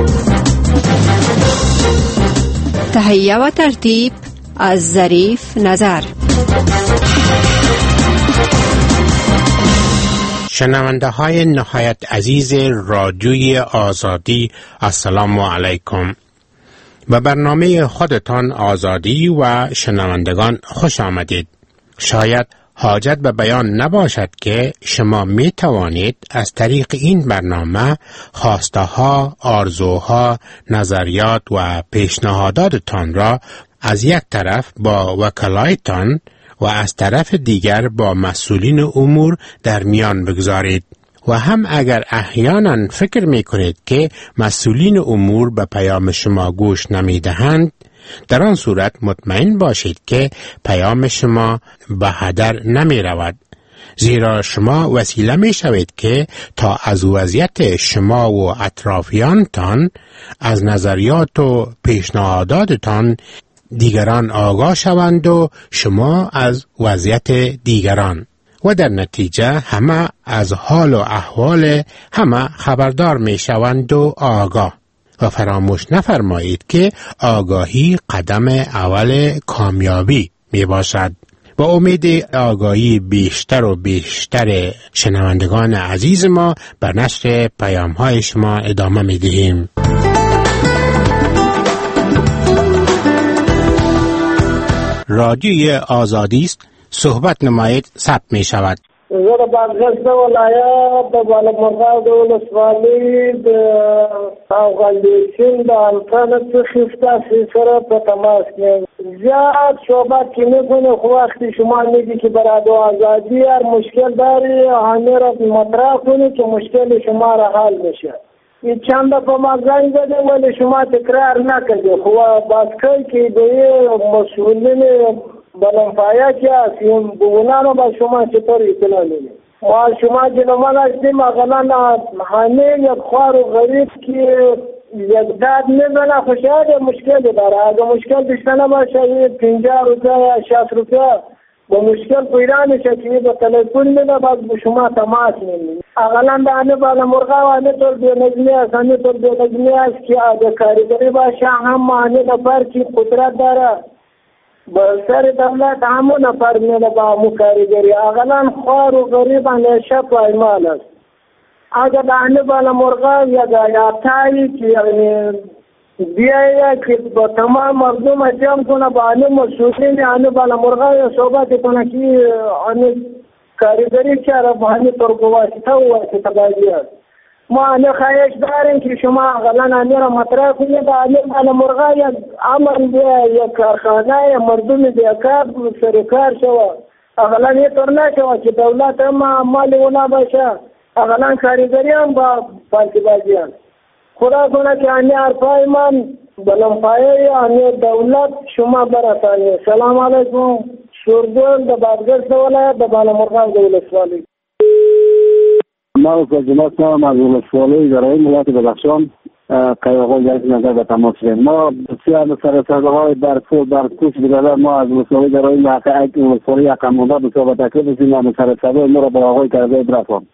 تهیه و ترتیب از ظریف نظر. شنونده های نهایت عزیز رادیوی آزادی، السلام علیکم. به برنامه خودتان آزادی و شنوندگان خوش آمدید. شاید حاجت به بیان نباشد که شما می توانید از طریق این برنامه خواسته ها، آرزوها، نظریات و پیشنهاداتتان را از یک طرف با وکلایتان و از طرف دیگر با مسئولین امور در میان بگذارید. و هم اگر احیانا فکر می کنید که مسئولین امور به پیام شما گوش نمی دهند، در آن صورت مطمئن باشید که پیام شما به هدر نمی رود، زیرا شما وسیله می شوید که تا از وضعیت شما و اطرافیانتان، از نظریات و پیشنهاداتتان دیگران آگاه شوند و شما از وضعیت دیگران، و در نتیجه همه از حال و احوال همه خبردار می شوند و آگاه. و فراموش نفرمایید که آگاهی قدم اول کامیابی می باشد. با امید آگاهی بیشتر و بیشتر شنوندگان عزیز ما بر نشر پیام های شما ادامه می دهیم. رادیوی آزادی است، صحبت نمایید، ثبت می شود. زه د بادغیس د ولایت د بالامرغاب د ولسوالۍ د اوغندیسین د الکانه څخه ستاسو سره په تماس کې زیاد صحبت کې میکنه. خو وقتی شما میگی که برای آزادی هر مشکل داری همه را مطرح کنی که مشکل شما را حل میشه. این چند دفعه ما زنگ زدیم ولی شما تکرار نکردی. خو باسکل که به مسئولین بلنفایه که هستیم بونانو با شما چطور اطلاع میدیم و شما جنومان هستیم اقلا همه یک خوار و غریب که یک داد میزنه خوشحال مشکل داره. اگه مشکل بیشتر نباشه پنجاه روپیه یا شصت روپیه با مشکل پیدا میشه که با تلفن میده باز با شما تماس میدیم. اقلا دانه بالا مرغا و همه طور بینظمی هست همه طور بینظمی هست که اگه کاریگری باشه هم همه نفر که قدرت داره به سر دولت همون نفر میده با همون کاریگری. اقلا خوار و غریب همیشه پایمال است. اگر دهنه بالا مرغا یا دایاتایی که یعنی بیایه که با تمام مردم جمع کنه با آنه مسئولین آنه بالا مرغا یا صحبت کنه که آنه کاریگری چرا با آنه ترک واسطه و واسطه بازی است. ما آنه خواهش داریم که شما اقلا آنه را مطرح کنید آنه بالا مرغا یا عمل بیا یا کارخانه یا مردم بیکار سرکار شود. اقلا یه طور نشود که دولت هم مالی اونا باشه. اقلا کاریگری هم با پالتی بازی هم. خدا کنه که آنی عرفای من بلنپایه آنی دولت شما برسانید. سلام علیکم. شورجون در بادگرد ولایت در بالامرغان دولت والی. ما جماعت هم از دولت والی در این ولایت بدخشان قیاقای جایز نظر به تماس شدیم. ما بسیار سر سرهای برکو برکوش بدادن ما از دولت والی در این واقع یک دولت والی یک امونده بسیار بتکر بسیم هم سر سرهای ما را با آقای کرده برفان.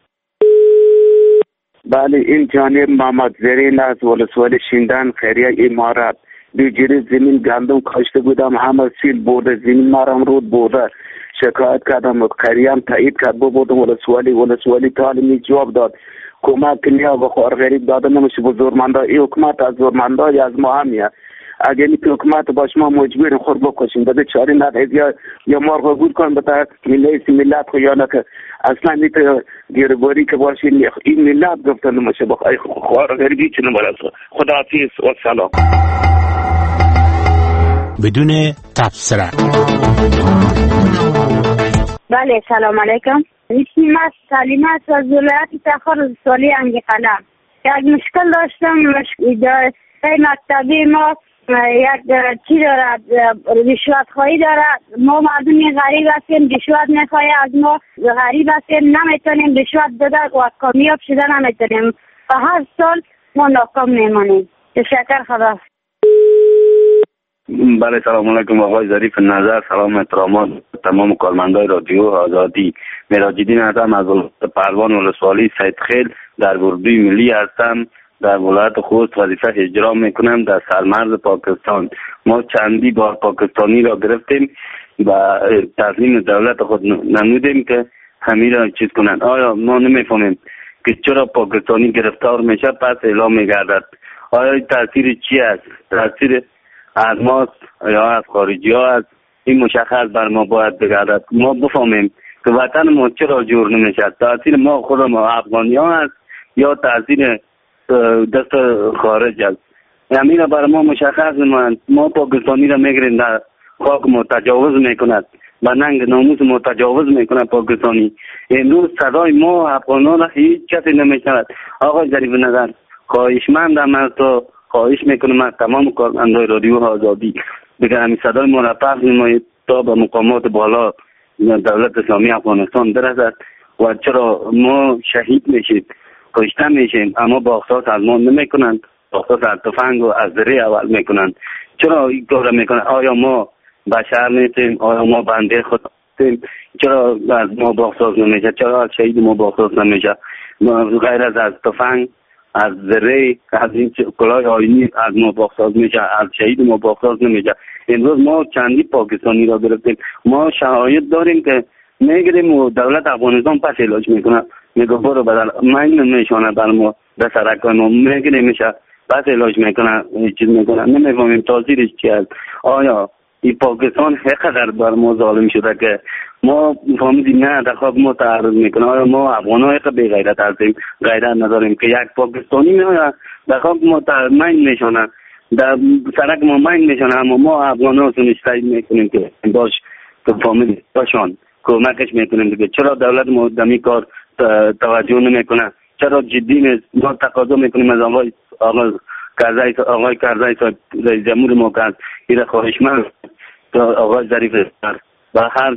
بله این جانب محمد زرین از ولسوالی شیندن خیریه امارات دو جری زمین گندم کاشته بودم همه سیل برده زمین مارم رود برده شکایت کردم خیریم تایید کرد بودم ولسوالی ولسوالی تعلیمی جواب داد کمک نیا و خور غریب داده نمیشه به زورمندا این حکومت از زورمندا از ما همیه اگر این حکومت باش ما مجبوریم خود بکشیم بده چاری ندهید یا یا مرغ بود کن بتا ملیت ملت خو یا نکه اصلا نیت گیرباری که باشه این ملت گفتن نمیشه بخواه خوار غریبی چه نمارد خداحافظ و سلام. بدون تبصره. بله سلام علیکم. اسمم سلیمه از ولایت تخار سالی انگی قلم. یک مشکل داشتم مشکل مکتبی ما یک چی دارد رشوت خواهی دارد ما مردمی غریب هستیم رشوت میخواهی از ما غریب هستیم نمیتونیم رشوت داده و کامیاب شده نمیتونیم و هر سال ما ناکام میمانیم. تشکر خدا. بله سلام علیکم آقای ظریف نظر سلام احترامات تمام کارمندای رادیو آزادی مراجعین هستم از پروان ولسوالی سید خیل در اردوی ملی هستم در ولایت خوست وظیفه اجرا میکنم در سرمرز پاکستان ما چندی بار پاکستانی را گرفتیم و تسلیم دولت خود نمودیم که همین را چیز کنند آیا ما نمیفهمیم که چرا پاکستانی گرفتار میشه پس اعلام میگردد آیا تاثیر چی است تاثیر از ماست یا از خارجی ها است این مشخص بر ما باید بگردد ما بفهمیم که وطن ما چرا جور نمیشه تاثیر ما خود ما افغانی ها است یا تاثیر دست خارج است همین بر ما مشخص نماند ما پاکستانی را میگیریم در خاک ما تجاوز میکند و ننگ ناموس ما تجاوز میکند پاکستانی امروز صدای ما افغانان را هیچ کسی نمیشنود آقای ظریف نظر خواهشمندم از تو خواهش میکنم از تمام کارمندای رادیو آزادی دیگه همین صدای ما را پخش نمایید تا به مقامات بالا دولت اسلامی افغانستان برسد و چرا ما شهید میشیم کشته میشیم اما با احساس از ما نمیکنند با احساس از تفنگ و از زره اول میکنند چرا این کار میکنند آیا ما بشر نیستیم آیا ما بنده خود هستیم چرا از ما با احساس نمیشه چرا از شهید ما با احساس نمیشه غیر از از تفنگ از زره از این کلاه آینی از ما باخساز میشه از شهید ما باخساز نمیشه امروز ما چندی پاکستانی را گرفتیم ما شهایت داریم که میگیریم و دولت افغانستان پس علاج میکنه میگه برو بدل من نمیشانه بر ما به سرکان ما میگیریم میشه پس علاج میکنه چیز میکنه نمیفهمیم تاثیرش چی است آیا این پاکستان حقیقر بر ما ظالم شده که ما فهمیدیم نه در خاک ما تعرض میکنه آیا ما افغان های که بی غیرت هستیم غیرت نداریم که یک پاکستانی میآید در خاک ما من میشانه در سرک ما من میشانه اما ما افغان ها سنشتایی میکنیم که باش که فهمیدیم باشان کمکش میکنیم دیگه چرا دولت ما دمی کار توجه نمیکنه چرا جدی نیست ما تقاضا میکنیم از آقای آقای کرزی آقای کرزی صاحب رئیس جمهور ما که این خواهشمند آقای ظریف و هر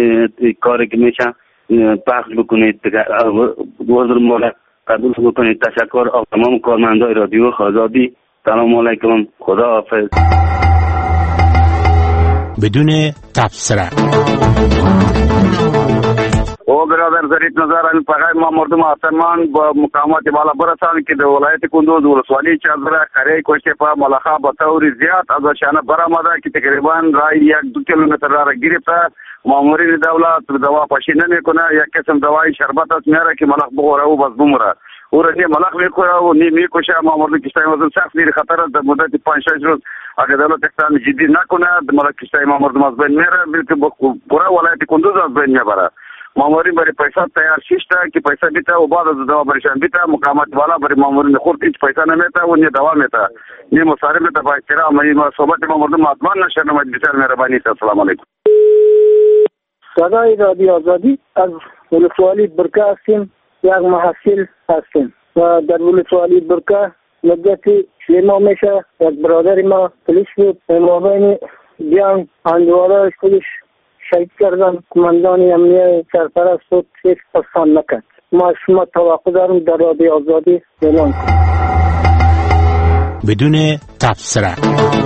کاری که میشه پخش بکنید وزر مولا قبول بکنید تشکر از تمام کارمندای رادیو آزادی سلام علیکم خدا حافظ بدون تبصره او برادر ظریف نظر این فقط ما مردم آسمان با مقامات بالا برسان که در ولایت کندوز ولسوالی چادره قریه کوشپا ملخا با طور زیاد از شانه برآمده که تقریبا رای یک دو کیلومتر را گرفته. مامورین دولت دوا پاشی نمیکنه، یک قسم دوای شربت است میاره که ملخ بخوره و بس بمره. او را نی ملخ میخوره و نی میکشه. مامورین کشتای مردم سخت دیر خطر است. در مدت پنج شش روز اگر دولت اقدام جدی نکنه ملخ کشتای ما مردم از بین میره، بلکه پورا ولایت کندوز از بین میبره. مامورین برای پیسه تیار شیشته که پیسه بیته و بعد از دوا برشان بیته. مقامات بالا برای مامورین خورد هیچ پیسه نمیته و نی دوا میته، نی مصارف میته. با احترام این صحبت ما مردم حتما نشنوه. بسیار مهربانی. السلام علیکم. صدای رادیو آزادی از ولسوالی برکه هستیم. یک محصل هستیم و در ولسوالی برکه مدتی سه ماه میشه یک برادر ما پلیس بود. امامین جنگ اندواره خودش شهید کردن. کماندان امنیه سرپرست بود، هیچ پسان نکرد. ما شما توقع داریم در رادیو آزادی اعلان کنیم بدون تبصره.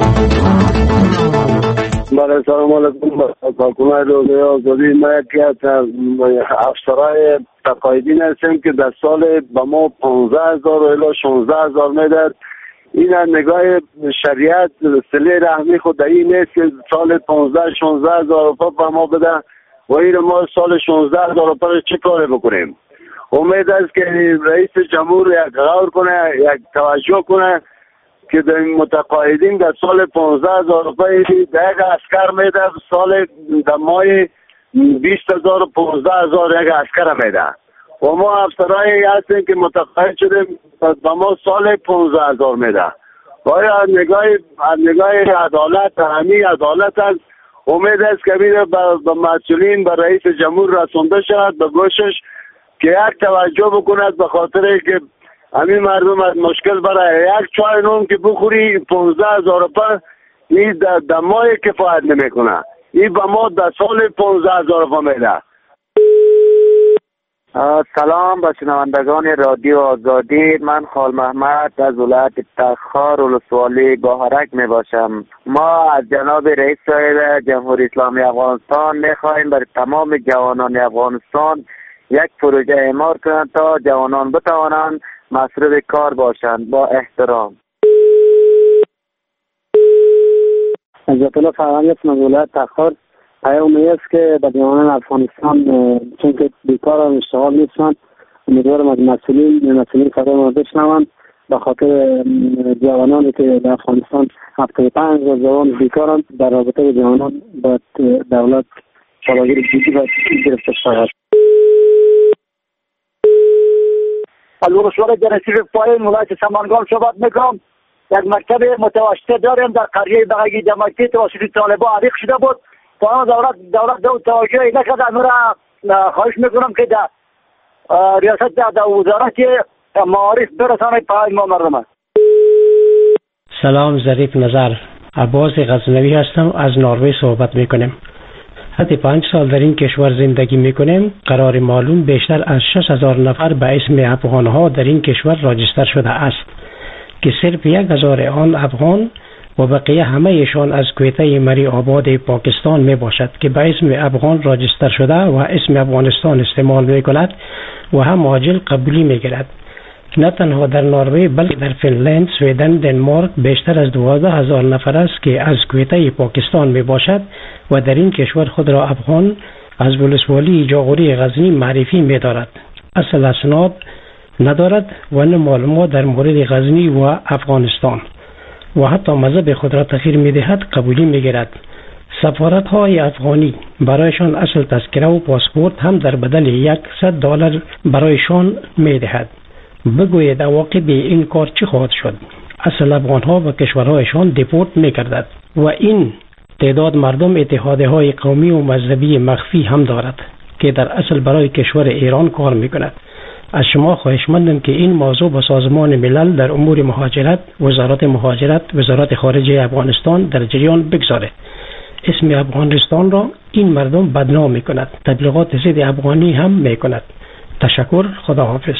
بله سلام علیکم. کارکنان رادیو آزادی، ما یکی از افسرهای تقاعدین هستیم که در سال به ما پانزده هزار الی شانزده هزار میداد. این نگاه شریعت صله رحمی خود این نیست که سال پانزده شانزده هزار روپا به ما بده و این ما سال شانزده هزار روپا چه کاری بکنیم. امید است که رئیس جمهور یک غور کنه، یک توجه کنه که در متقاعدین در سال پانزده هزار روپای در یک اسکر میده، سال در ماه بیست هزار و پانزده هزار یک اسکر میده و ما افسرهایی هستیم که متقاعد شدیم به ما سال پانزده هزار میده. باید نگاه نگاه عدالت همین عدالت است. امید است که میره به مسئولین به رئیس جمهور رسونده شود به گوشش که یک توجه بکند به خاطر که همین مردم از مشکل برای یک چای نون که بخوری پانزده هزار روپا این در ماه کفایت نمیکنه. این به ما در سال پانزده هزار روپا میده. سلام به شنوندگان رادیو آزادی. من خال محمد از ولایت تخار ولسوالی گوهرک می باشم. ما از جناب رئیس صاحب جمهوری اسلامی افغانستان می خواهیم برای تمام جوانان افغانستان یک پروژه اعمار کنند تا جوانان بتوانند مصروف کار باشند. با احترام. عزت الله فرهنگ است. ولایت تخار. پیامی است که به جوانان افغانستان چون که بیکار و اشتغال نیستند، امیدوارم از مسئولین مسئولین صدای ما بشنوند به خاطر جوانانی که در افغانستان هفتاد و پنج هزار جوان بیکارند. در رابطه با جوانان باید دولت تدابیر جدی و گرفته شود. از ولسوالی جنسیف پایین ولایت سمنگان صحبت میکنم. یک مکتب متوسطه داریم در قریه بغایی جماعتی توسط طالبان عریق شده بود. تا دولت دولت دو توجهی نکرده. امروز خواهش میکنم که در ریاست در وزارت معارف برسانه پای ما مردم. سلام، ظریف نظر. عباس غزنوی هستم، از نروژ صحبت میکنم. حتی پنج سال در این کشور زندگی میکنیم. قرار معلوم بیشتر از شش هزار نفر به اسم افغانها در این کشور راجستر شده است که صرف یک هزار آن افغان و بقیه همه ایشان از کویته مری آباد پاکستان می باشد که به اسم افغان راجستر شده و اسم افغانستان استعمال می کند و هم عاجل قبولی می گیرد. نه تنها در نروژ بلکه در فنلند، سویدن، دنمارک بیشتر از دوازده هزار نفر است که از کویته پاکستان می باشد و در این کشور خود را افغان از ولسوالی جاغوری غزنی معرفی می دارد. اصل اسناد ندارد و نه معلومات در مورد غزنی و افغانستان و حتی مذهب خود را تغییر می دهد قبولی می گیرد. سفارت های افغانی برایشان اصل تذکره و پاسپورت هم در بدل صد دلار برایشان می دهد. بگوید عواقب این کار چی خواهد شد؟ اصل افغان ها و کشورهایشان دیپورت می کردد و این تعداد مردم اتحادیه های قومی و مذهبی مخفی هم دارد که در اصل برای کشور ایران کار می کند. از شما خواهشمندم که این موضوع با سازمان ملل در امور مهاجرت، وزارت مهاجرت، وزارت خارجه افغانستان در جریان بگذارد. اسم افغانستان را این مردم بدنام می کند. تبلیغات ضد افغانی هم می کند. تشکر. خداحافظ.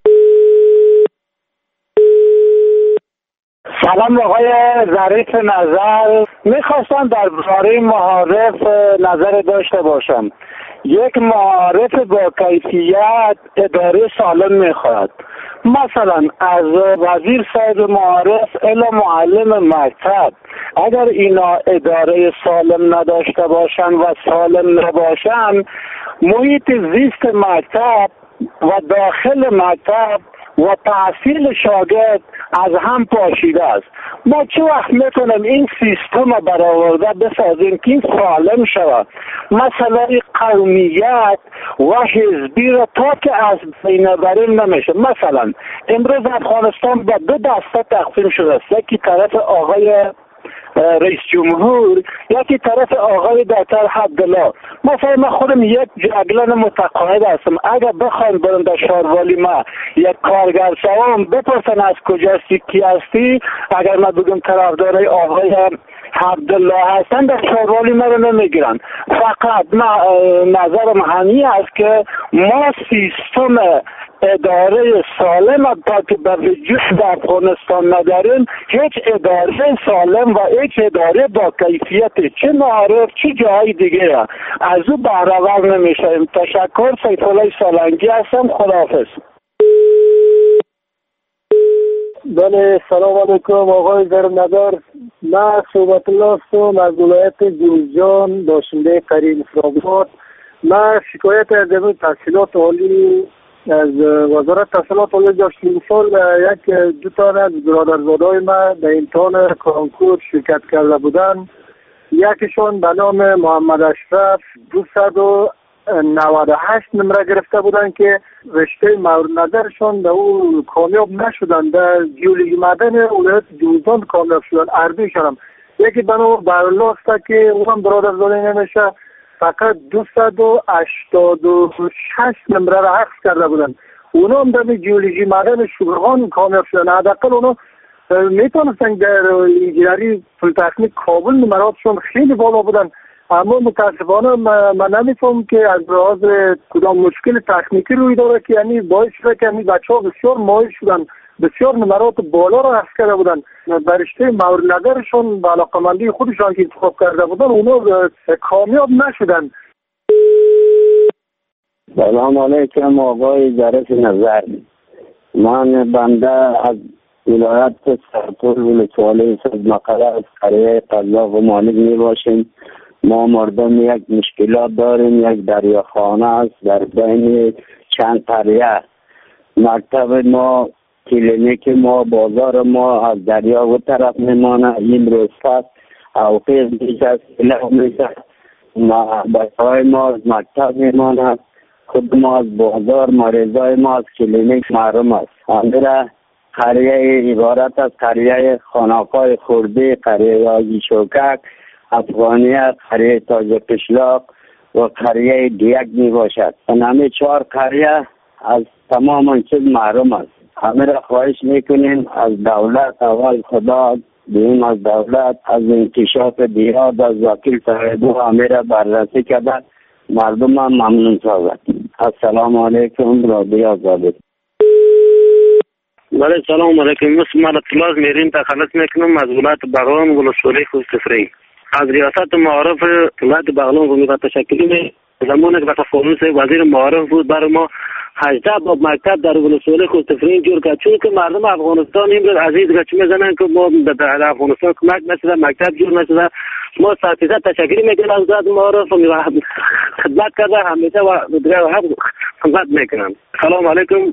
سلام آقای ظریف نظر. میخواستم درباره معارف نظر داشته باشم. یک معارف با کیفیت اداره سالم میخواد. مثلا از وزیر صاحب معارف الی معلم مکتب، اگر اینا اداره سالم نداشته باشن و سالم نباشن، محیط زیست مکتب و داخل مکتب و تحصیل شاگرد از هم پاشیده است. ما چه وقت میتونیم این سیستم رو برآورده بسازیم که سالم شود؟ مسئله قومیت و حزبی را تا که از بین بریم نمیشه. مثلا امروز افغانستان به دو دسته تقسیم شده است، یکی طرف آقای رئیس جمهور، یکی طرف آقای دکتر عبدالله. مثلا من خودم یک جاگلن متقاعد هستم، اگر بخوایم برم در شاروالی ما یک کارگر شوم بپرسن از کجا هستی کی هستی، اگر من بگم طرفدار آقای عبدالله هستن در شاروالی ما رو نمیگیرن. فقط نظرم همین است که ما سیستم اداره سالم تا که به وجود در افغانستان نداریم، هیچ اداره سالم و هیچ اداره با کیفیت چه معارف چه جای دیگه از او بهره‌ور نمیشیم. تشکر. سیف الله سالنگی هستم. خداحافظ. بله، سلام علیکم آقای زرمدار. من صحبت الله هستم از ولایت جوزجان، باشنده قرین اسلام‌آباد. من شکایت از تحصیلات عالی از وزارت تحصیلات عالی داشتیم. سال یک دو تا از برادرزاده‌های من در امتحان کنکور شرکت کرده بودند. یکیشون به نام محمد اشرف دویست و نود و هشت نمره گرفته بودند که رشته مورد نظرشون در او کامیاب نشدن. در جیولوژی معدن ولایت جوزجان کامیاب شدن. اردویشون هم یکی به نام برالله است که اونم برادرزاده نمیشه، فقط دویست و هشتاد و شش نمره را حفظ کرده بودن. اونا هم در جیولوژی معدن شبرغان کامیاب شدن. حداقل اونا میتونستن در انجینری پلیتکنیک کابل نمراتشون خیلی بالا بودن، اما متاسفانه من نمیفهم که از لحاظ کدام مشکل تکنیکی روی داره که یعنی باعث شده که یعنی بچه ها بسیار مایل شدن، بسیار نمرات بالا را حفظ کرده بودن. برشته مورد نظرشون به علاقمندی خودشان که انتخاب کرده بودن اونا کامیاب نشدن. سلام علیکم آقای ظریف نظر. من بنده از ولایت سرپور ولسوالی صدمقله از قریه قزاق و مالک می باشیم. ما مردم یک مشکلات داریم. یک دریاخانه است در بین چند قریه. مکتب ما، کلینیک ما، بازار ما از دریا و طرف میمانه. این روز پس اوقیز میشه، سیلو میشه. بچه های ما از مکتب میمانه. خود ما از بازار، مریضای ما از کلینیک محروم است. امیره قریه عبارت از قریه خانقای خورده، قریه آجی شوکک، افغانیت، قریه تاج قشلاق و قریه دیگ می باشد. همه چهار قریه از تمام چیز محروم است. همه را خواهش میکنیم از دولت، اول خدا، دوم از دولت، از انکشاف دیاد، از وکیل صاحب همه را بررسی کردن، مردم هم ممنون سازد. السلام علیکم رادیو آزادی. بله سلام علیکم. مثل من اطلاع میرین تخلص میکنم از ولایت بغلان ولسوالی خوستفری. از ریاست معارف ولایت بغلان قومی تشکیلی می زمانی که به تفاوض وزیر معارف بود برای ما هجده باب مکتب در ولسوالی خوستفری جور کرد، چون که مردم افغانستان این عزیز گچ میزنن که ما در افغانستان کمک نشده، مکتب جور نشده. ما ساتیزه تشکیلی میکنیم از وزارت معارف و خدمت کرده همیشه و دیگر هم خدمت میکنم. سلام علیکم.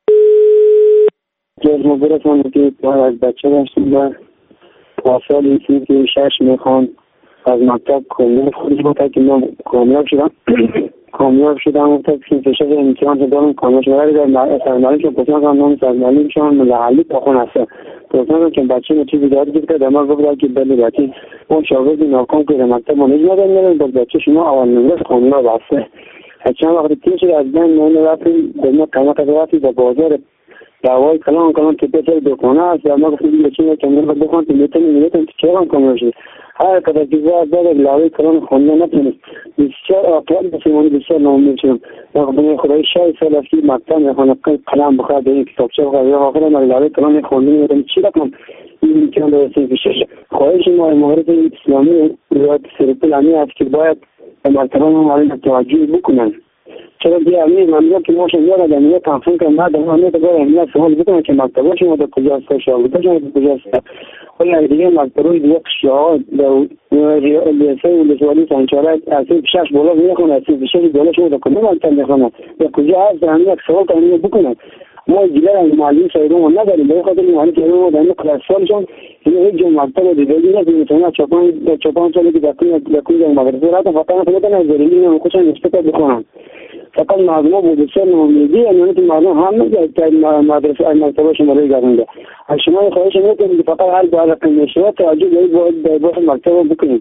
جز مبارکم که از بچه داشتیم و پاسال ایسی که شش میخوان از مکتب کامیاب خودش بوده که من کامیاب شدم کامیاب شدم و تا که کشف امتحان شدم کامیاب شدم در سرمالی که پسان کنم نام سرمالی شدم لحلی پاخون هسته پسان که بچه ما چیزی داری گفته در من گفته که بلی بچه اون شاگردی ناکام که در مکتب ما نجمه دارم میرم باز بچه شما اول نمرس کامیاب هسته چند وقت تیم شد از بین ما رفتیم در ما قیمت رفتیم در بازار دعوای کلام کلام که پیش دکانه است و ما گفتیم بچه‌ها که من بخوام که میتونم میتونم چرا کامل شد هر کدام چیزا داره لعوی کلام خونده نتونست بسیار آپال بسیار بسیار ناامید شدم. من خدای شاید سال است که مکتب میخوام قلم بخواد به این کتابچه بخواد یا آخر من لعوی کلام خونده میتونم چی رقم این امکان داره که خواهش ما مهارت اسلامی ولایت سرپل امی است که باید مرتبه ما توجه بکنن. چرا دیگه امیر منظور که ما شما را در میاد تنفون که ما در ما باید امیر سوال بکنن که مکتبه شما در کجاست، شاگرد شما در کجاست. ولی دیگه مکتبه دیگه شاه در لیسه ولسوالی سانچاره اصلا شش بالا میخونه، اصلا شش بالا شما در کدوم مکتب میخونه، در کجا هست در امیر سوال که امیر بکنن. ما جلال معلم سایرون نداریم، به خاطر معلم سایرون در این کلاس‌هاشون این هیچ جور مکتب دیگه نیست. مثلا چپان چپان سالی که دکتر دکتر مدرسه را فقط فقط نظری نه کوشش نسبت بکنن. فقط معلومه بود سر نمیدی یعنی تو معلوم هم نه مدرسه مکتب شما رو گذرونده. شما خواهش میکنم که فقط هر بار رقم نشوه توجه دارید به مکتب بکنید.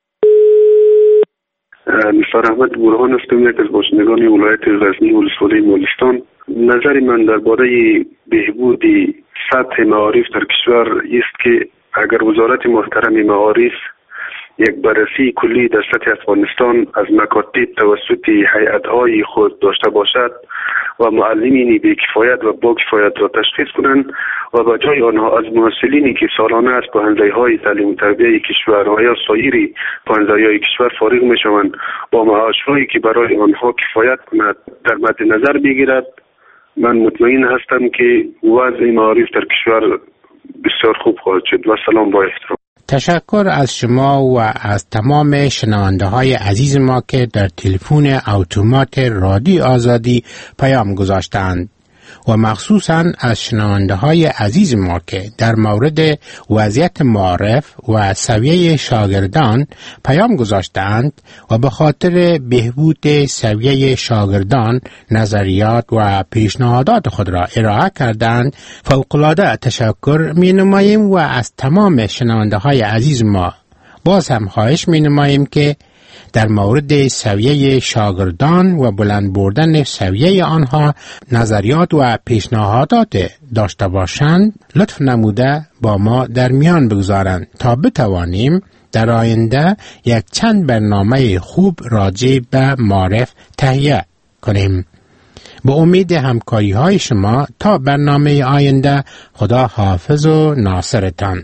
نثار احمد برهان هستم، یک از باشندگان ولایت غزنی ولسوالی مالستان. نظر من درباره بهبود سطح معارف در کشور است که اگر وزارت محترم معارف یک بررسی کلی در سطح افغانستان از مکاتب توسط هیئت‌های خود داشته باشد و معلمین بی کفایت و با کفایت را تشخیص کنند و به جای آنها از محصلینی که سالانه از پوهنځی‌های تعلیم و تربیت کشور و یا سایر پوهنځی‌های کشور فارغ می‌شوند با معاشهایی که برای آنها کفایت کند در مد نظر بگیرد، من مطمئن هستم که وضع معارف در کشور بسیار خوب خواهد شد. و سلام با احترام. تشکر از شما و از تمام شنونده های عزیز ما که در تلفن اتومات رادیو آزادی پیام گذاشتند و مخصوصاً از شنونده های عزیز ما که در مورد وضعیت معارف و سویه شاگردان پیام گذاشتند و به خاطر بهبود سویه شاگردان نظریات و پیشنهادات خود را ارائه کردند فوق‌العاده تشکر می نماییم و از تمام شنونده های عزیز ما باز هم خواهش می نماییم که در مورد سویه شاگردان و بلند بردن سویه آنها نظریات و پیشنهادات داشته باشند لطف نموده با ما در میان بگذارند تا بتوانیم در آینده یک چند برنامه خوب راجع به معارف تهیه کنیم. با امید همکاری های شما تا برنامه آینده، خدا حافظ و ناصرتان.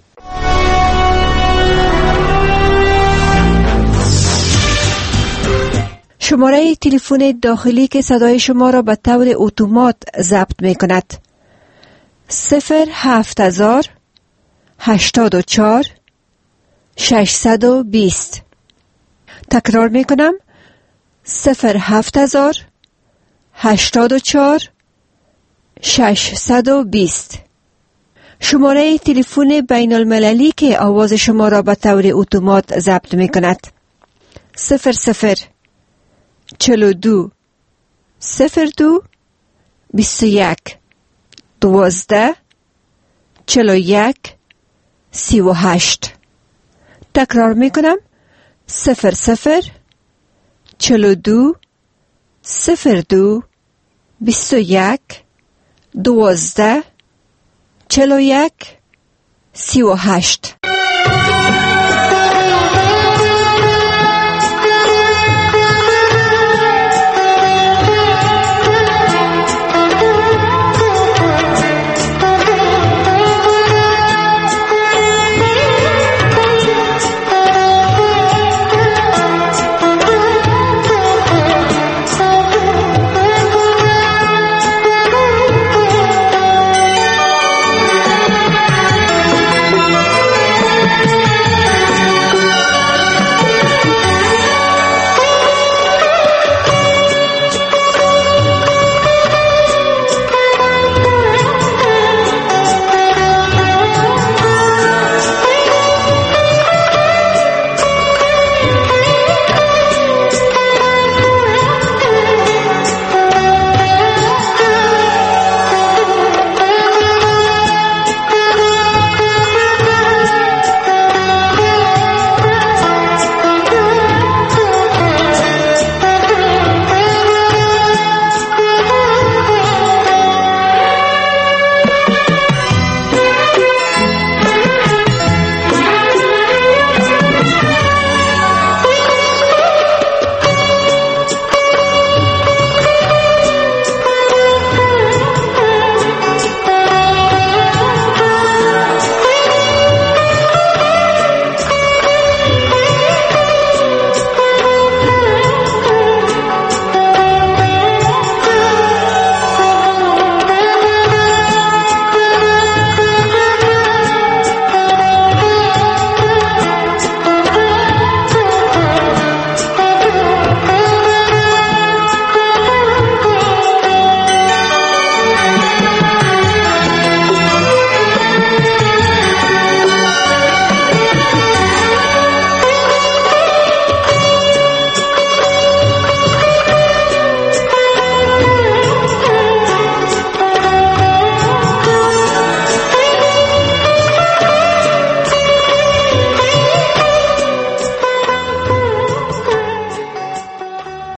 شماره تلفن داخلی که صدای شما را به طور اتومات ضبط می کند صفر هفت هزار هشتاد و چهار ششصد و بیست. تکرار می کنم صفر هفت هزار هشتاد و چهار ششصد و بیست. شماره تلفن بین المللی که آواز شما را به طور اتومات ضبط می کند صفر صفر چهل و دو صفر دو بیست و یک دوازده چهل و یک سی و هشت. تکرار می کنم صفر صفر چهل و دو صفر دو بیست و یک دوازده چهل و یک سی و هشت.